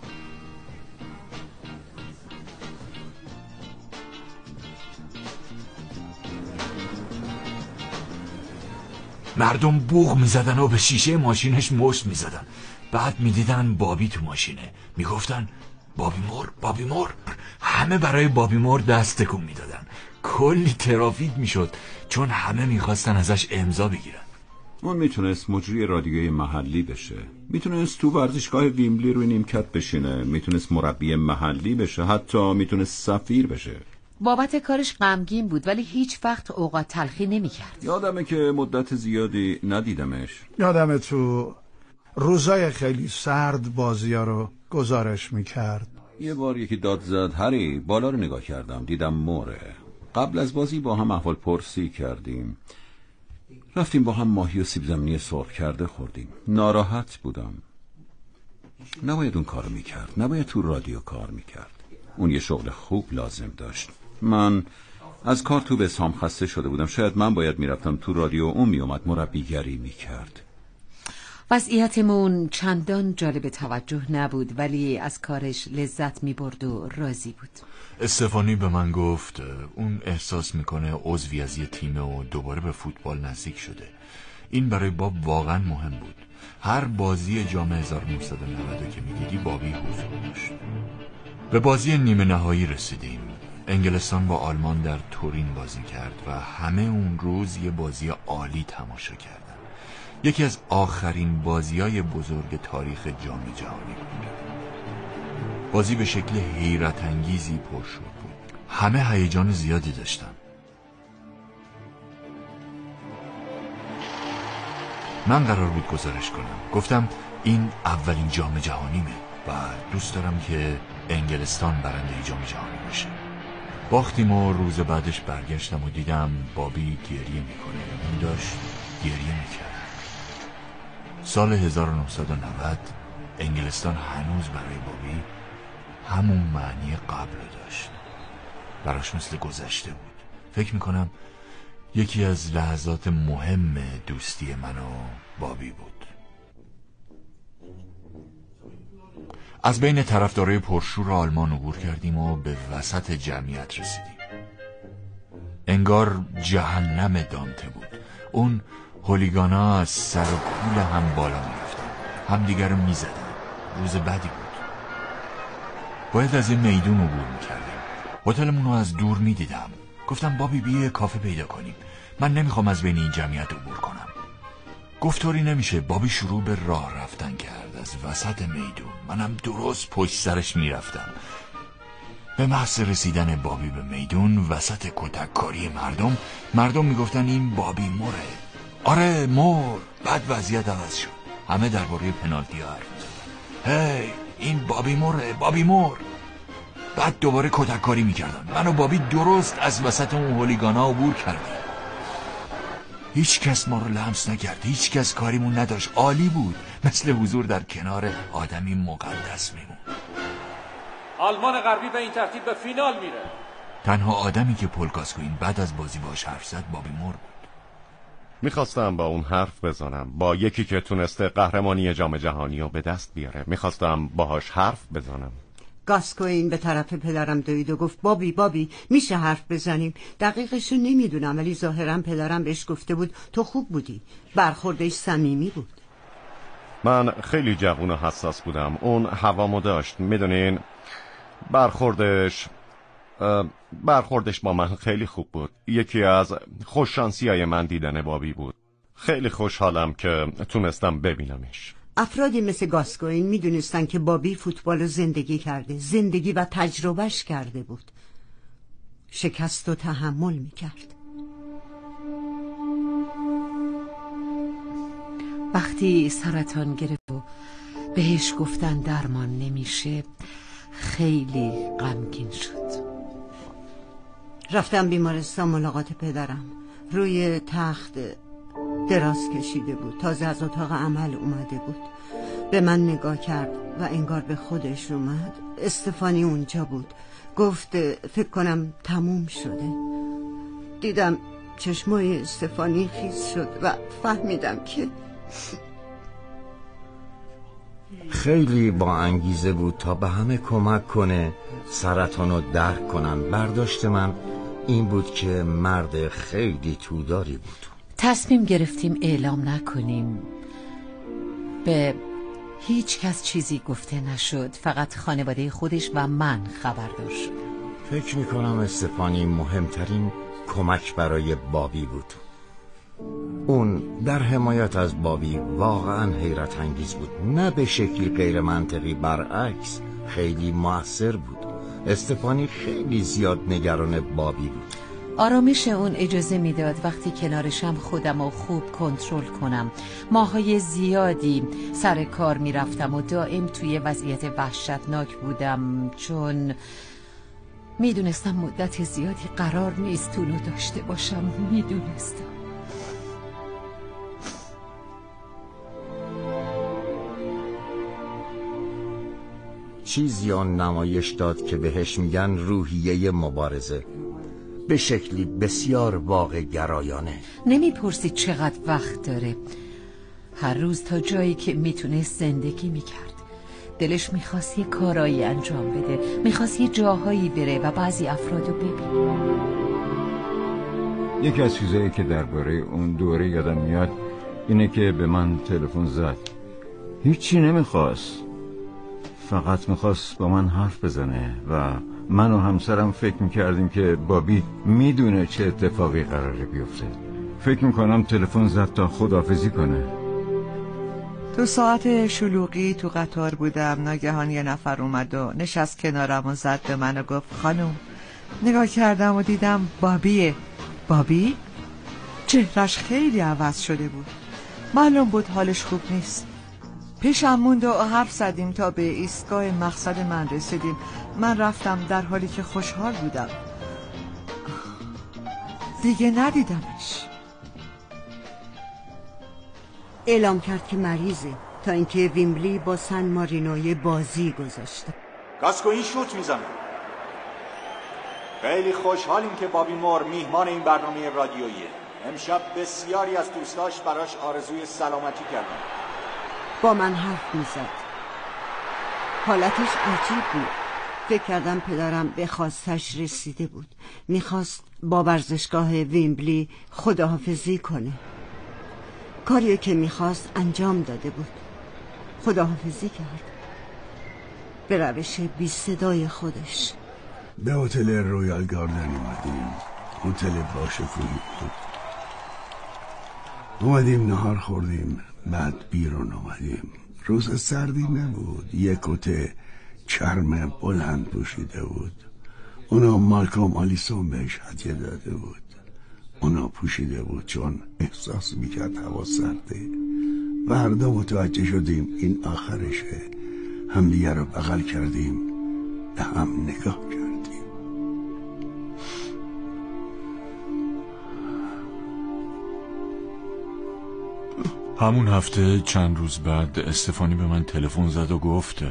[SPEAKER 11] مردم بوق میزدن و به شیشه ماشینش مشت میزدن. بعد میدیدن بابی تو ماشینه، میگفتن بابی مور، بابی مور. همه برای بابی مور دست تکون میدادن. کلی ترافیک میشد چون همه میخواستن ازش امضا بگیرن.
[SPEAKER 7] اون میتونست مجری رادیوی محلی بشه، میتونست تو ورزشگاه ویمبلی روی نیمکت بشینه، میتونست مربی محلی بشه، حتی میتونست سفیر بشه.
[SPEAKER 17] بابت کارش غمگین بود ولی هیچ وقت اوقات تلخی نمی‌کرد.
[SPEAKER 7] یادمه که مدت زیادی ندیدمش.
[SPEAKER 15] یادمه تو روزای خیلی سرد بازی‌ها رو گزارش میکرد.
[SPEAKER 7] یه بار یکی داد زد هری، بالا رو نگاه کردم دیدم موره. قبل از بازی با هم احوال پرسی کردیم، رفتیم با هم ماهی و سیب زمینی سرخ کرده خوردیم. ناراحت بودم. نباید اون کارو میکرد، نباید تو رادیو کار میکرد. اون یه شغل خوب لازم داشت. من از کار تو وستهام خسته شده بودم. شاید من باید میرفتم تو رادیو، اون میومد مربیگری میکرد.
[SPEAKER 17] وضعیتمون چندان جالب توجه نبود ولی از کارش لذت میبرد و راضی بود.
[SPEAKER 11] استفانی به من گفت اون احساس میکنه عضوی از یه تیمه و دوباره به فوتبال نزدیک شده. این برای باب واقعا مهم بود. هر بازی جام 1990 که میدیدی بابی حضور داشت. به بازی نیمه نهایی رسیدیم. انگلستان با آلمان در تورین بازی کرد و همه اون روز یه بازی عالی تماشا کردن. یکی از آخرین بازی‌های بزرگ تاریخ جام جهانی بود. بازی به شکل حیرت انگیزی پرشور بود. همه هیجان زیادی داشتن. من قرار بود گزارش کنم. گفتم این اولین جام جهانیمه و دوست دارم که انگلستان برنده جام جهانی بشه. باختیم و روز بعدش برگشتم و دیدم بابی گریه میکنه. اون داشت گریه میکرد. سال 1990 انگلستان هنوز برای بابی همون معنی قبل داشت. براش مثل گذشته بود. فکر میکنم یکی از لحظات مهم دوستی من و بابی بود. از بین طرفدارای پرشور آلمان عبور کردیم و به وسط جمعیت رسیدیم. انگار جهنم دانته بود. اون هولیگانا از سر و کول هم بالا میرفتن، هم دیگر رو میزدن. روز بدی بود. باید از این میدون عبور میکردیم. هتلمون رو از دور میدیدم. گفتم بابی بیا کافه پیدا کنیم، من نمیخوام از بین این جمعیت عبور کنم. گفت طوری نمیشه. بابی شروع به راه رفتن کرد از وسط میدون. منم درست پشت سرش میرفتم. به محض رسیدن بابی به میدون، وسط کتککاری مردم میگفتن این بابی موره. آره مور. بعد وضعیت عوض شد. همه درباره پنالتی حرف می‌زدن. هی این بابی موره، بابی مور. بعد دوباره کتککاری میکردن. من و بابی درست از وسط اون هولیگانا عبور کردیم. هیچ کس ما رو لمس نکرد، هیچ کس کاریمون نداشت. عالی بود، مثل حضور در کنار آدمی مقدس میمون.
[SPEAKER 1] آلمان غربی به این ترتیب به فینال میره.
[SPEAKER 11] تنها آدمی که پل کاسکوین بعد از بازی باش حرف زد بابی مور بود.
[SPEAKER 18] میخواستم با اون حرف بزنم، با یکی که تونسته قهرمانی جام جهانی رو به دست بیاره. میخواستم باهاش حرف بزنم.
[SPEAKER 21] گاسکوین به طرف پدرم دوید و گفت بابی میشه حرف بزنیم؟ دقیقشو نمیدونم ولی ظاهرا پدرم بهش گفته بود تو خوب بودی. برخوردش صمیمی بود.
[SPEAKER 18] من خیلی جوون و حساس بودم. اون هوامو داشت، میدونین. برخوردش با من خیلی خوب بود. یکی از خوششانسی‌های من دیدن بابی بود. خیلی خوشحالم که تونستم ببینمش.
[SPEAKER 21] افرادی مثل گاسکوین میدونستن که بابی فوتبال رو زندگی کرده، زندگی و تجربهش کرده بود. شکست و تحمل میکرد.
[SPEAKER 17] وقتی سرطان گرفت و بهش گفتن درمان نمیشه، خیلی غمگین شد.
[SPEAKER 21] رفتم بیمارستان ملاقات پدرم. روی تخت دراز کشیده بود، تازه از اتاق عمل اومده بود. به من نگاه کرد و انگار به خودش اومد. استفانی اونجا بود. گفت فکر کنم تموم شده. دیدم چشمای استفانی خیس شد و فهمیدم که
[SPEAKER 2] خیلی با انگیزه بود تا به همه کمک کنه سرطانو درک کنن. برداشت من این بود که مرد خیلی توداری بود.
[SPEAKER 17] تصمیم گرفتیم اعلام نکنیم. به هیچ کس چیزی گفته نشد، فقط خانواده خودش و من خبردار شد.
[SPEAKER 2] فکر میکنم استفانی مهمترین کمک برای بابی بود. اون در حمایت از بابی واقعا حیرت انگیز بود، نه به شکلی غیر منطقی، برعکس خیلی مؤثر بود. استفانی خیلی زیاد نگران بابی بود.
[SPEAKER 17] آرامش اون اجازه میداد وقتی کنارشم خودم رو خوب کنترل کنم. ماهای زیادی سر کار میرفتم و دائم توی وضعیت وحشتناک بودم، چون میدونستم مدت زیادی قرار نیست اونو داشته باشم. میدونستم.
[SPEAKER 2] چیزی آن نمایش داد که بهش میگن روحیه مبارزه، به شکلی بسیار واقع گرایانه.
[SPEAKER 17] نمیپرسید چقدر وقت داره. هر روز تا جایی که میتونست زندگی میکرد. دلش میخواست یه کارایی انجام بده، میخواست یه جاهایی بره و بعضی افرادو ببینه.
[SPEAKER 4] یکی از چیزایی که درباره اون دوره یادم میاد اینه که به من تلفن زد. هیچی نمیخواست، فقط میخواست با من حرف بزنه و من و همسرم فکر میکردیم که بابی میدونه چه اتفاقی قراره بیفته. فکر میکنم تلفن زد تا خداحافظی کنه.
[SPEAKER 6] تو ساعت شلوغی تو قطار بودم، ناگهان یه نفر اومد و نشست کنارم و زد به من و گفت خانم. نگاه کردم و دیدم بابیه. بابی؟ چهرش خیلی عوض شده بود. معلوم بود حالش خوب نیست. پیشم موند و حرف زدیم تا به ایستگاه مقصد من رسیدیم. من رفتم در حالی که خوشحال بودم. دیگه ندیدمش.
[SPEAKER 21] اعلام کرد که مریضه، تا اینکه ویمبلی با سن مارینوی بازی گذاشته.
[SPEAKER 20] گاسکوین شوت میزنه. خیلی خوشحالیم که بابی مور میهمان این برنامه رادیوییه. امشب بسیاری از دوستاش براش آرزوی سلامتی کردن.
[SPEAKER 21] با من حرف میزد. حالتش عجیب بود. فکر کردم پدرم به خواستش رسیده بود. میخواست با ورزشگاه ویمبلی خداحافظی کنه. کاریه که میخواست انجام داده بود. خداحافظی کرد به روش بی صدای خودش.
[SPEAKER 8] به هتل رویال گاردن اومدیم. هتل باشکوهی بود. اومدیم نهار خوردیم، بعد بیرون اومدیم. روز سردی نبود. یک کت چرم بلند پوشیده بود. اونا مالکوم آلیسون بهش هدیه داده بود. اونا پوشیده بود چون احساس میکرد هوا سرده. و هر دو متوجه شدیم این آخرشه. همدیگه رو بغل کردیم، به هم نگاه کردیم.
[SPEAKER 16] همون هفته چند روز بعد استفانی به من تلفن زد و گفت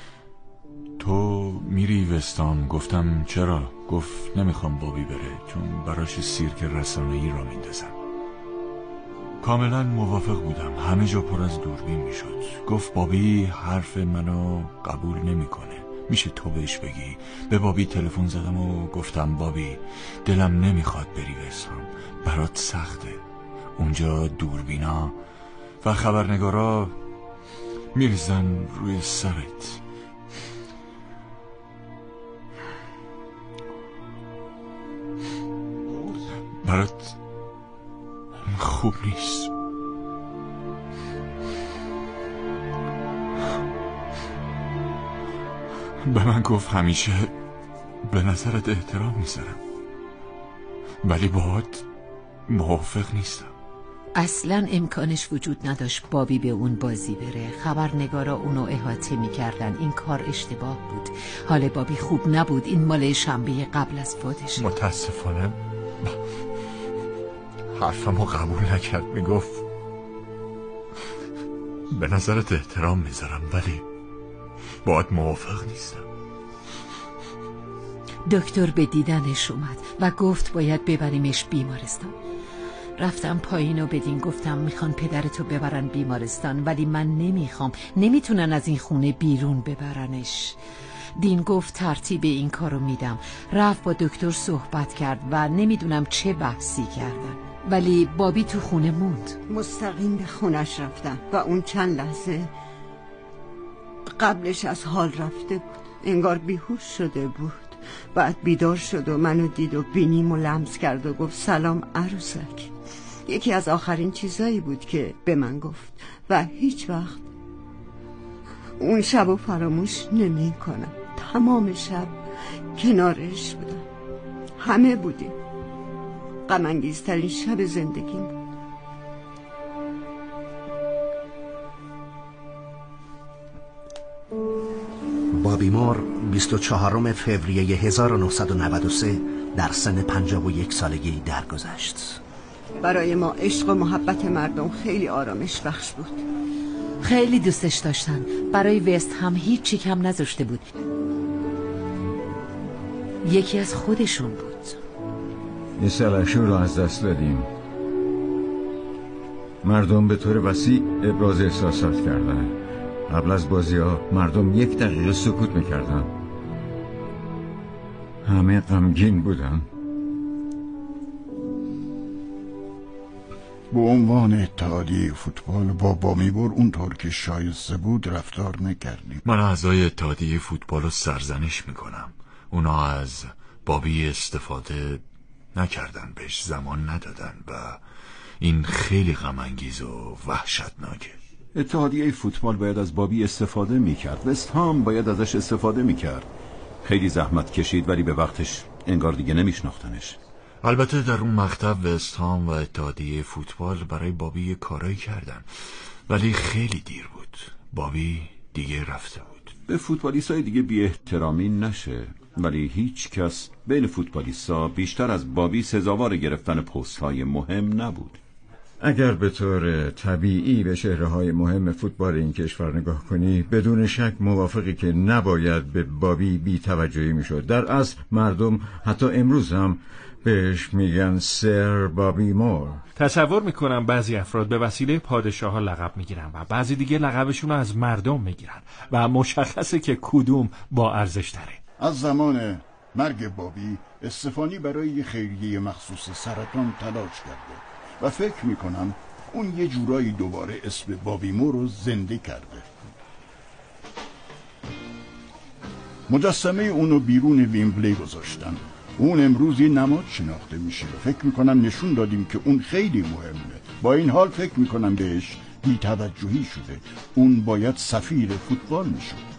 [SPEAKER 16] تو میری وستام؟ گفتم چرا؟ گفت نمیخوام بابی بره چون براش سیرک رسانه‌ای را میندازم. کاملا موافق بودم. همه جا پر از دوربین میشد. گفت بابی حرف منو قبول نمیکنه، میشه تو بهش بگی؟ به بابی تلفن زدم و گفتم بابی دلم نمیخواد بری وستام، برات سخته. اونجا دوربینا و خبرنگارا میریزن روی سرت. برات خوب نیست. به من گفت همیشه به نظرت احترام میذارم ولی باهات موافق نیستم.
[SPEAKER 17] اصلا امکانش وجود نداشت بابی به اون بازی بره. خبرنگارا اونو احاطه میکردن. این کار اشتباه بود. حال بابی خوب نبود. این مال شنبه قبل از فوتش.
[SPEAKER 16] متاسفانه حرفمو قبول نکرد. میگفت به نظرت احترام میذارم ولی باهات موافق نیستم.
[SPEAKER 17] دکتر به دیدنش اومد و گفت باید ببریمش بیمارستان. رفتم پایین و بدین گفتم میخوان پدرتو ببرن بیمارستان ولی من نمیخوام. نمیتونن از این خونه بیرون ببرنش. دین گفت ترتیب این کارو میدم. رفت با دکتر صحبت کرد و نمیدونم چه بحثی کردن ولی بابی تو خونه موند.
[SPEAKER 21] مستقیم به خونش رفتم و اون چند لحظه قبلش از حال رفته بود. انگار بیهوش شده بود. بعد بیدار شد و منو دید و بینیمو لمس کرد و گفت سلام عروسک. یکی از آخرین چیزایی بود که به من گفت و هیچ وقت اون شب فراموش نمی کنم. تمام شب کنارش بودم. همه بودیم. غم انگیزترین شب زندگیم بود.
[SPEAKER 5] بابی مور 24 فوریه 1993 در سن 51 سالگی درگذشت.
[SPEAKER 21] برای ما عشق و محبت مردم خیلی آرامش بخش بود.
[SPEAKER 17] خیلی دوستش داشتن. برای وست هم هیچی کم نذاشته بود. یکی از خودشون بود.
[SPEAKER 4] این سلحشور رو از دست دادیم. مردم به طور وسیع ابراز احساسات کردن. قبل از بازی ها مردم 1 دقیقه سکوت میکردن. همه غمگین بودن.
[SPEAKER 15] به عنوان اتحادیه فوتبال با بابی مور اونطور که شایسته بود رفتار نکردیم.
[SPEAKER 16] من اعضای اتحادیه فوتبال رو سرزنش میکنم. اونا از بابی استفاده نکردن، بهش زمان ندادن و این خیلی غم انگیز و وحشتناکه.
[SPEAKER 7] اتحادیه فوتبال باید از بابی استفاده میکرد. وست هام باید ازش استفاده میکرد. خیلی زحمت کشید ولی به وقتش انگار دیگه نمیشناختنش.
[SPEAKER 16] البته در اون مقطع وست هام و اتحادیه فوتبال برای بابی کارایی کردن ولی خیلی دیر بود. بابی دیگه رفته بود.
[SPEAKER 7] به فوتبالیستای دیگه بی احترامی نشه ولی هیچ کس بین فوتبالیستا بیشتر از بابی سزاوار گرفتن پست‌های مهم نبود.
[SPEAKER 4] اگر به طور طبیعی به چهره‌های مهم فوتبال این کشور نگاه کنی بدون شک موافقی که نباید به بابی بی‌توجهی میشد. در اصل مردم حتی امروز هم بهش میگن سر بابی مور.
[SPEAKER 22] تصور میکنم بعضی افراد به وسیله پادشاه ها لقب میگیرن و بعضی دیگه لقبشون رو از مردم میگیرن و مشخصه که کدوم با ارزش تره.
[SPEAKER 15] از زمان مرگ بابی استفانی برای خیریه مخصوص سرطان تلاش کرده و فکر میکنم اون یه جورایی دوباره اسم بابی مور رو زنده کرده. مجسمه اونو بیرون ویمبلی گذاشتن. اون امروز یه نماد شناخته میشه. فکر میکنم نشون دادیم که اون خیلی مهمه. با این حال فکر میکنم بهش بی‌توجهی شده. اون باید سفیر فوتبال میشد.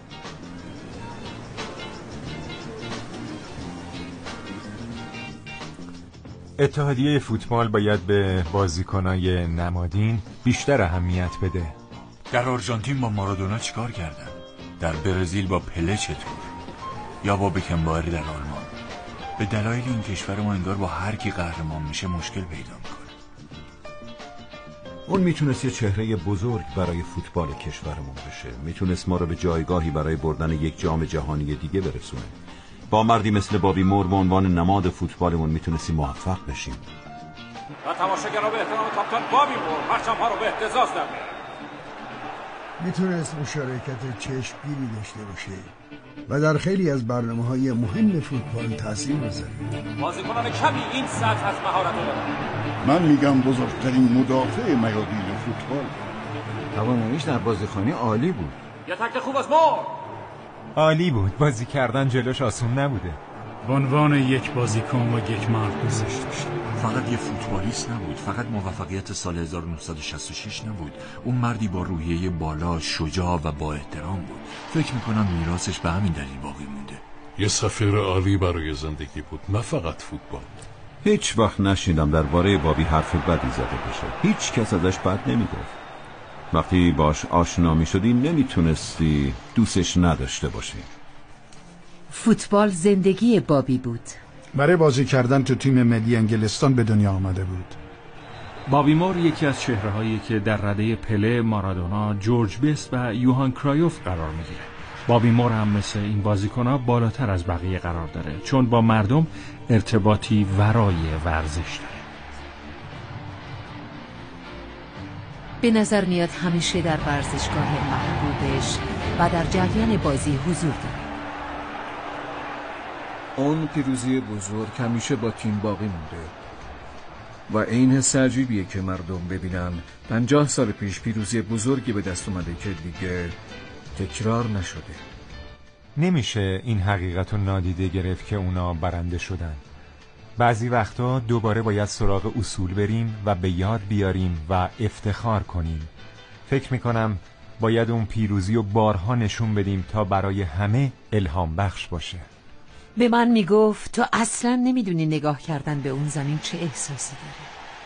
[SPEAKER 22] اتحادیه فوتبال باید به بازیکنای نمادین بیشتر اهمیت بده.
[SPEAKER 11] در آرژانتین با مارادونا چیکار کردن؟ در برزیل با پله چطور؟ یا با بکنباری در آلمان؟ به دلایل این کشور ما انگار با هر کی قهرمان میشه مشکل پیدا میکنه.
[SPEAKER 7] اون میتونست یه چهره بزرگ برای فوتبال کشورمون بشه. میتونست ما رو به جایگاهی برای بردن یک جام جهانی دیگه برسونه. با مردی مثل بابی مور به عنوان نماد فوتبالمون میتونستیم موفق بشیم.
[SPEAKER 1] و تماشاگرها به احترام کاپیتان بابی مور پرچم‌ها رو به اهتزاز در میارن.
[SPEAKER 8] میتونست مشارکت چشمگیری داشته باشه و در خیلی از برنامه‌های مهم فوتبال تاثیر بذاره.
[SPEAKER 1] بازیکنان کمی این سطح از مهارت رو دارن.
[SPEAKER 15] من میگم بزرگترین مدافع میادین فوتبال.
[SPEAKER 4] تواناییش در بازیخوانی عالی بود.
[SPEAKER 1] یه تکل خوب از مور.
[SPEAKER 22] عالی بود. بازی کردن جلوش آسون نبوده.
[SPEAKER 9] به عنوان یک بازیکن و یک مرد دوستش داشتم.
[SPEAKER 11] فقط یه فوتبالیست نبود، فقط موفقیت سال 1966 نبود. اون مردی با روحیه بالا، شجاع و با احترام بود. فکر میکنم میراثش به همین دلیل باقی مونده.
[SPEAKER 16] یه سفیر عالی برای زندگی بود، نه فقط فوتبال.
[SPEAKER 7] هیچ وقت نشیدم درباره بابی حرف بدی زده بشه. هیچ کس ازش بد نمیگفت. وقتی باش آشنا میشدی نمیتونستی دوستش نداشته باشی.
[SPEAKER 17] فوتبال زندگی بابی بود.
[SPEAKER 15] برای بازی کردن تو تیم ملی انگلستان به دنیا آمده بود.
[SPEAKER 22] بابی مور یکی از چهره‌هایی که در رده پله، مارادونا، جورج بست و یوهان کرایوف قرار میگیره. بابی مور هم مثل این بازیکن‌ها بالاتر از بقیه قرار داره، چون با مردم ارتباطی ورای ورزش داره.
[SPEAKER 17] به نظر میاد همیشه در ورزشگاه محبوبش و در جریان بازی حضور داره.
[SPEAKER 19] اون پیروزی بزرگ همیشه با تیم باقی مونده و این حس عجیبیه که مردم ببینن 50 سال پیش پیروزی بزرگی به دست اومده که دیگه تکرار نشده.
[SPEAKER 22] نمیشه این حقیقت رو نادیده گرفت که اونا برنده شدن. بعضی وقتا دوباره باید سراغ اصول بریم و به یاد بیاریم و افتخار کنیم. فکر میکنم باید اون پیروزی رو بارها نشون بدیم تا برای همه الهام بخش باشه.
[SPEAKER 17] به من میگفت تو اصلا نمیدونی نگاه کردن به اون زمین چه احساسی داره.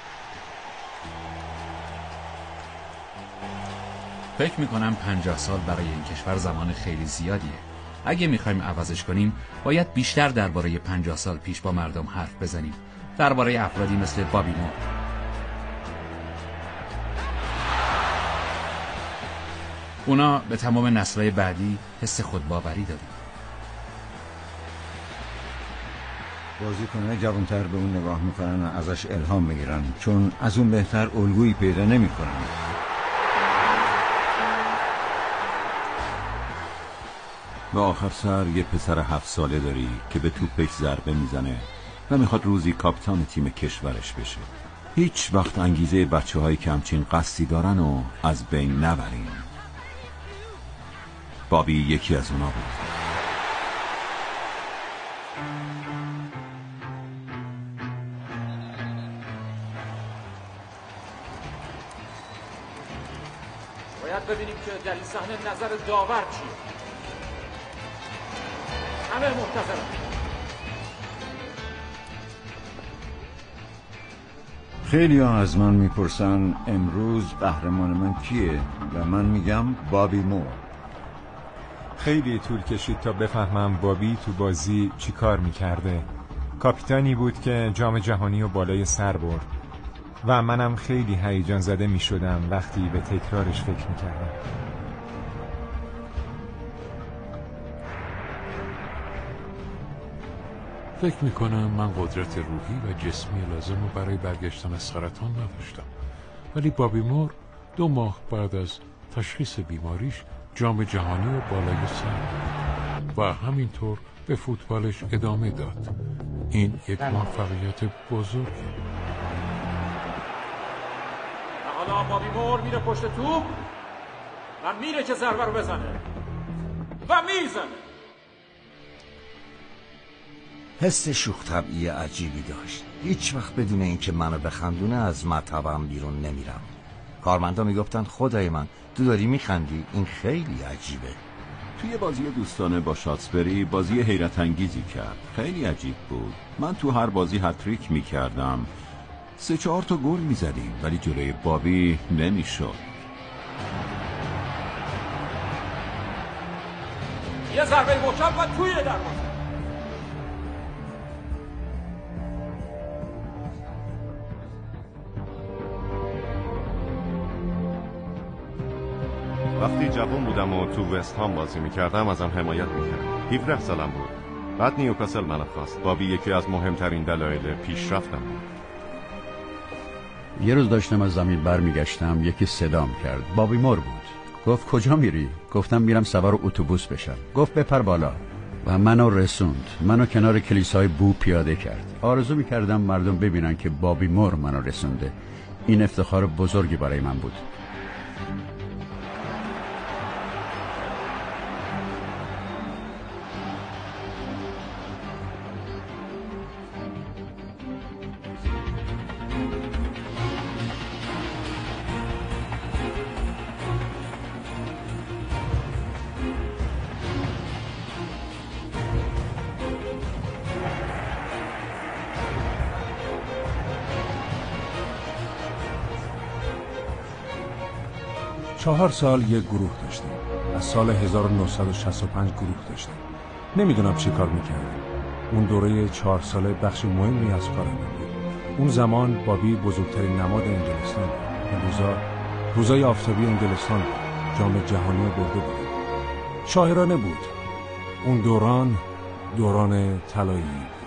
[SPEAKER 14] فکر میکنم 50 سال برای این کشور زمان خیلی زیادیه. اگه میخوایم عوضش کنیم باید بیشتر درباره 50 سال پیش با مردم حرف بزنیم، درباره افرادی مثل بابی مور. اونا به تمام نسل‌های بعدی حس خودباوری دادن.
[SPEAKER 4] بازیکن‌های جوان‌تر به اون نگاه میکنن و ازش الهام میگیرن، چون از اون بهتر الگویی پیدا نمیکنن.
[SPEAKER 7] به آخر سر یه پسر 7 ساله داری که به توپش ضربه میزنه و میخواد روزی کاپیتان تیم کشورش بشه. هیچ وقت انگیزه بچه‌هایی که همچین قصدی دارن و از بین نبرین. بابی یکی از اونا بود.
[SPEAKER 1] باید ببینیم که در این صحنه نظر داور چیه. همه منتظرن.
[SPEAKER 4] خیلی ها از من میپرسن امروز قهرمان من کیه و من میگم بابی مور.
[SPEAKER 22] خیلی طول کشید تا بفهمم بابی تو بازی چی کار میکرده. کاپیتانی بود که جام جهانی رو بالای سر برد و منم خیلی هیجان زده میشدم وقتی به تکرارش فکر میکردم.
[SPEAKER 16] فکر میکنم من قدرت روحی و جسمی لازم رو برای برگشتن از سرطان نداشتم، ولی بابی مور 2 ماه بعد از تشخیص بیماریش جام جهانی رو بالای سر و همینطور به فوتبالش ادامه داد. این یک موفقیت بزرگه.
[SPEAKER 1] حالا بابی مور میره پشت توپ و میره که ضربه رو بزنه و میزنه.
[SPEAKER 12] حس شوخ طبعی عجیبی داشت. هیچ وقت بدون اینکه منو بخندونه از مطبم بیرون نمیرم. کارمندا میگفتن خدای من تو داری میخندی، این خیلی عجیبه.
[SPEAKER 7] توی بازی دوستانه با شاتسبری بازی حیرت انگیزی کرد. خیلی عجیب بود. من تو هر بازی هتریک میکردم، 3-4 تا گل میزدیم، ولی جلوی بابی نمیشد.
[SPEAKER 1] یه ضربه محکم و توی دروازه.
[SPEAKER 18] وقتی جوان بودم و تو وست هام بازی میکردم ازم حمایت میکرد. 17 سالم بود. بعد نیوکاسل منو خواست. بابی یکی از مهمترین دلایل پیشرفتم بود.
[SPEAKER 13] یه روز داشتم از زمین برمیگشتم، یکی صدام کرد. بابی مور بود. گفت کجا میری؟ گفتم میرم سوار اتوبوس بشم. گفت بپر بالا و منو رسوند. منو کنار کلیسای بو پیاده کرد. آرزو میکردم مردم ببینن که بابی مور منو رسونده. این افتخار بزرگی برای من بود.
[SPEAKER 23] چهار سال یک گروه داشتیم. از سال 1965 گروه داشتیم. نمیدونم چی کار میکردیم. اون دوره 4 ساله بخش مهمی از کارم بود. اون زمان بابی بزرگترین نماد انگلستان بود. روزای آفتابی انگلستان بود. جام جهانی برده بود. شاعرانه بود. اون دوران طلایی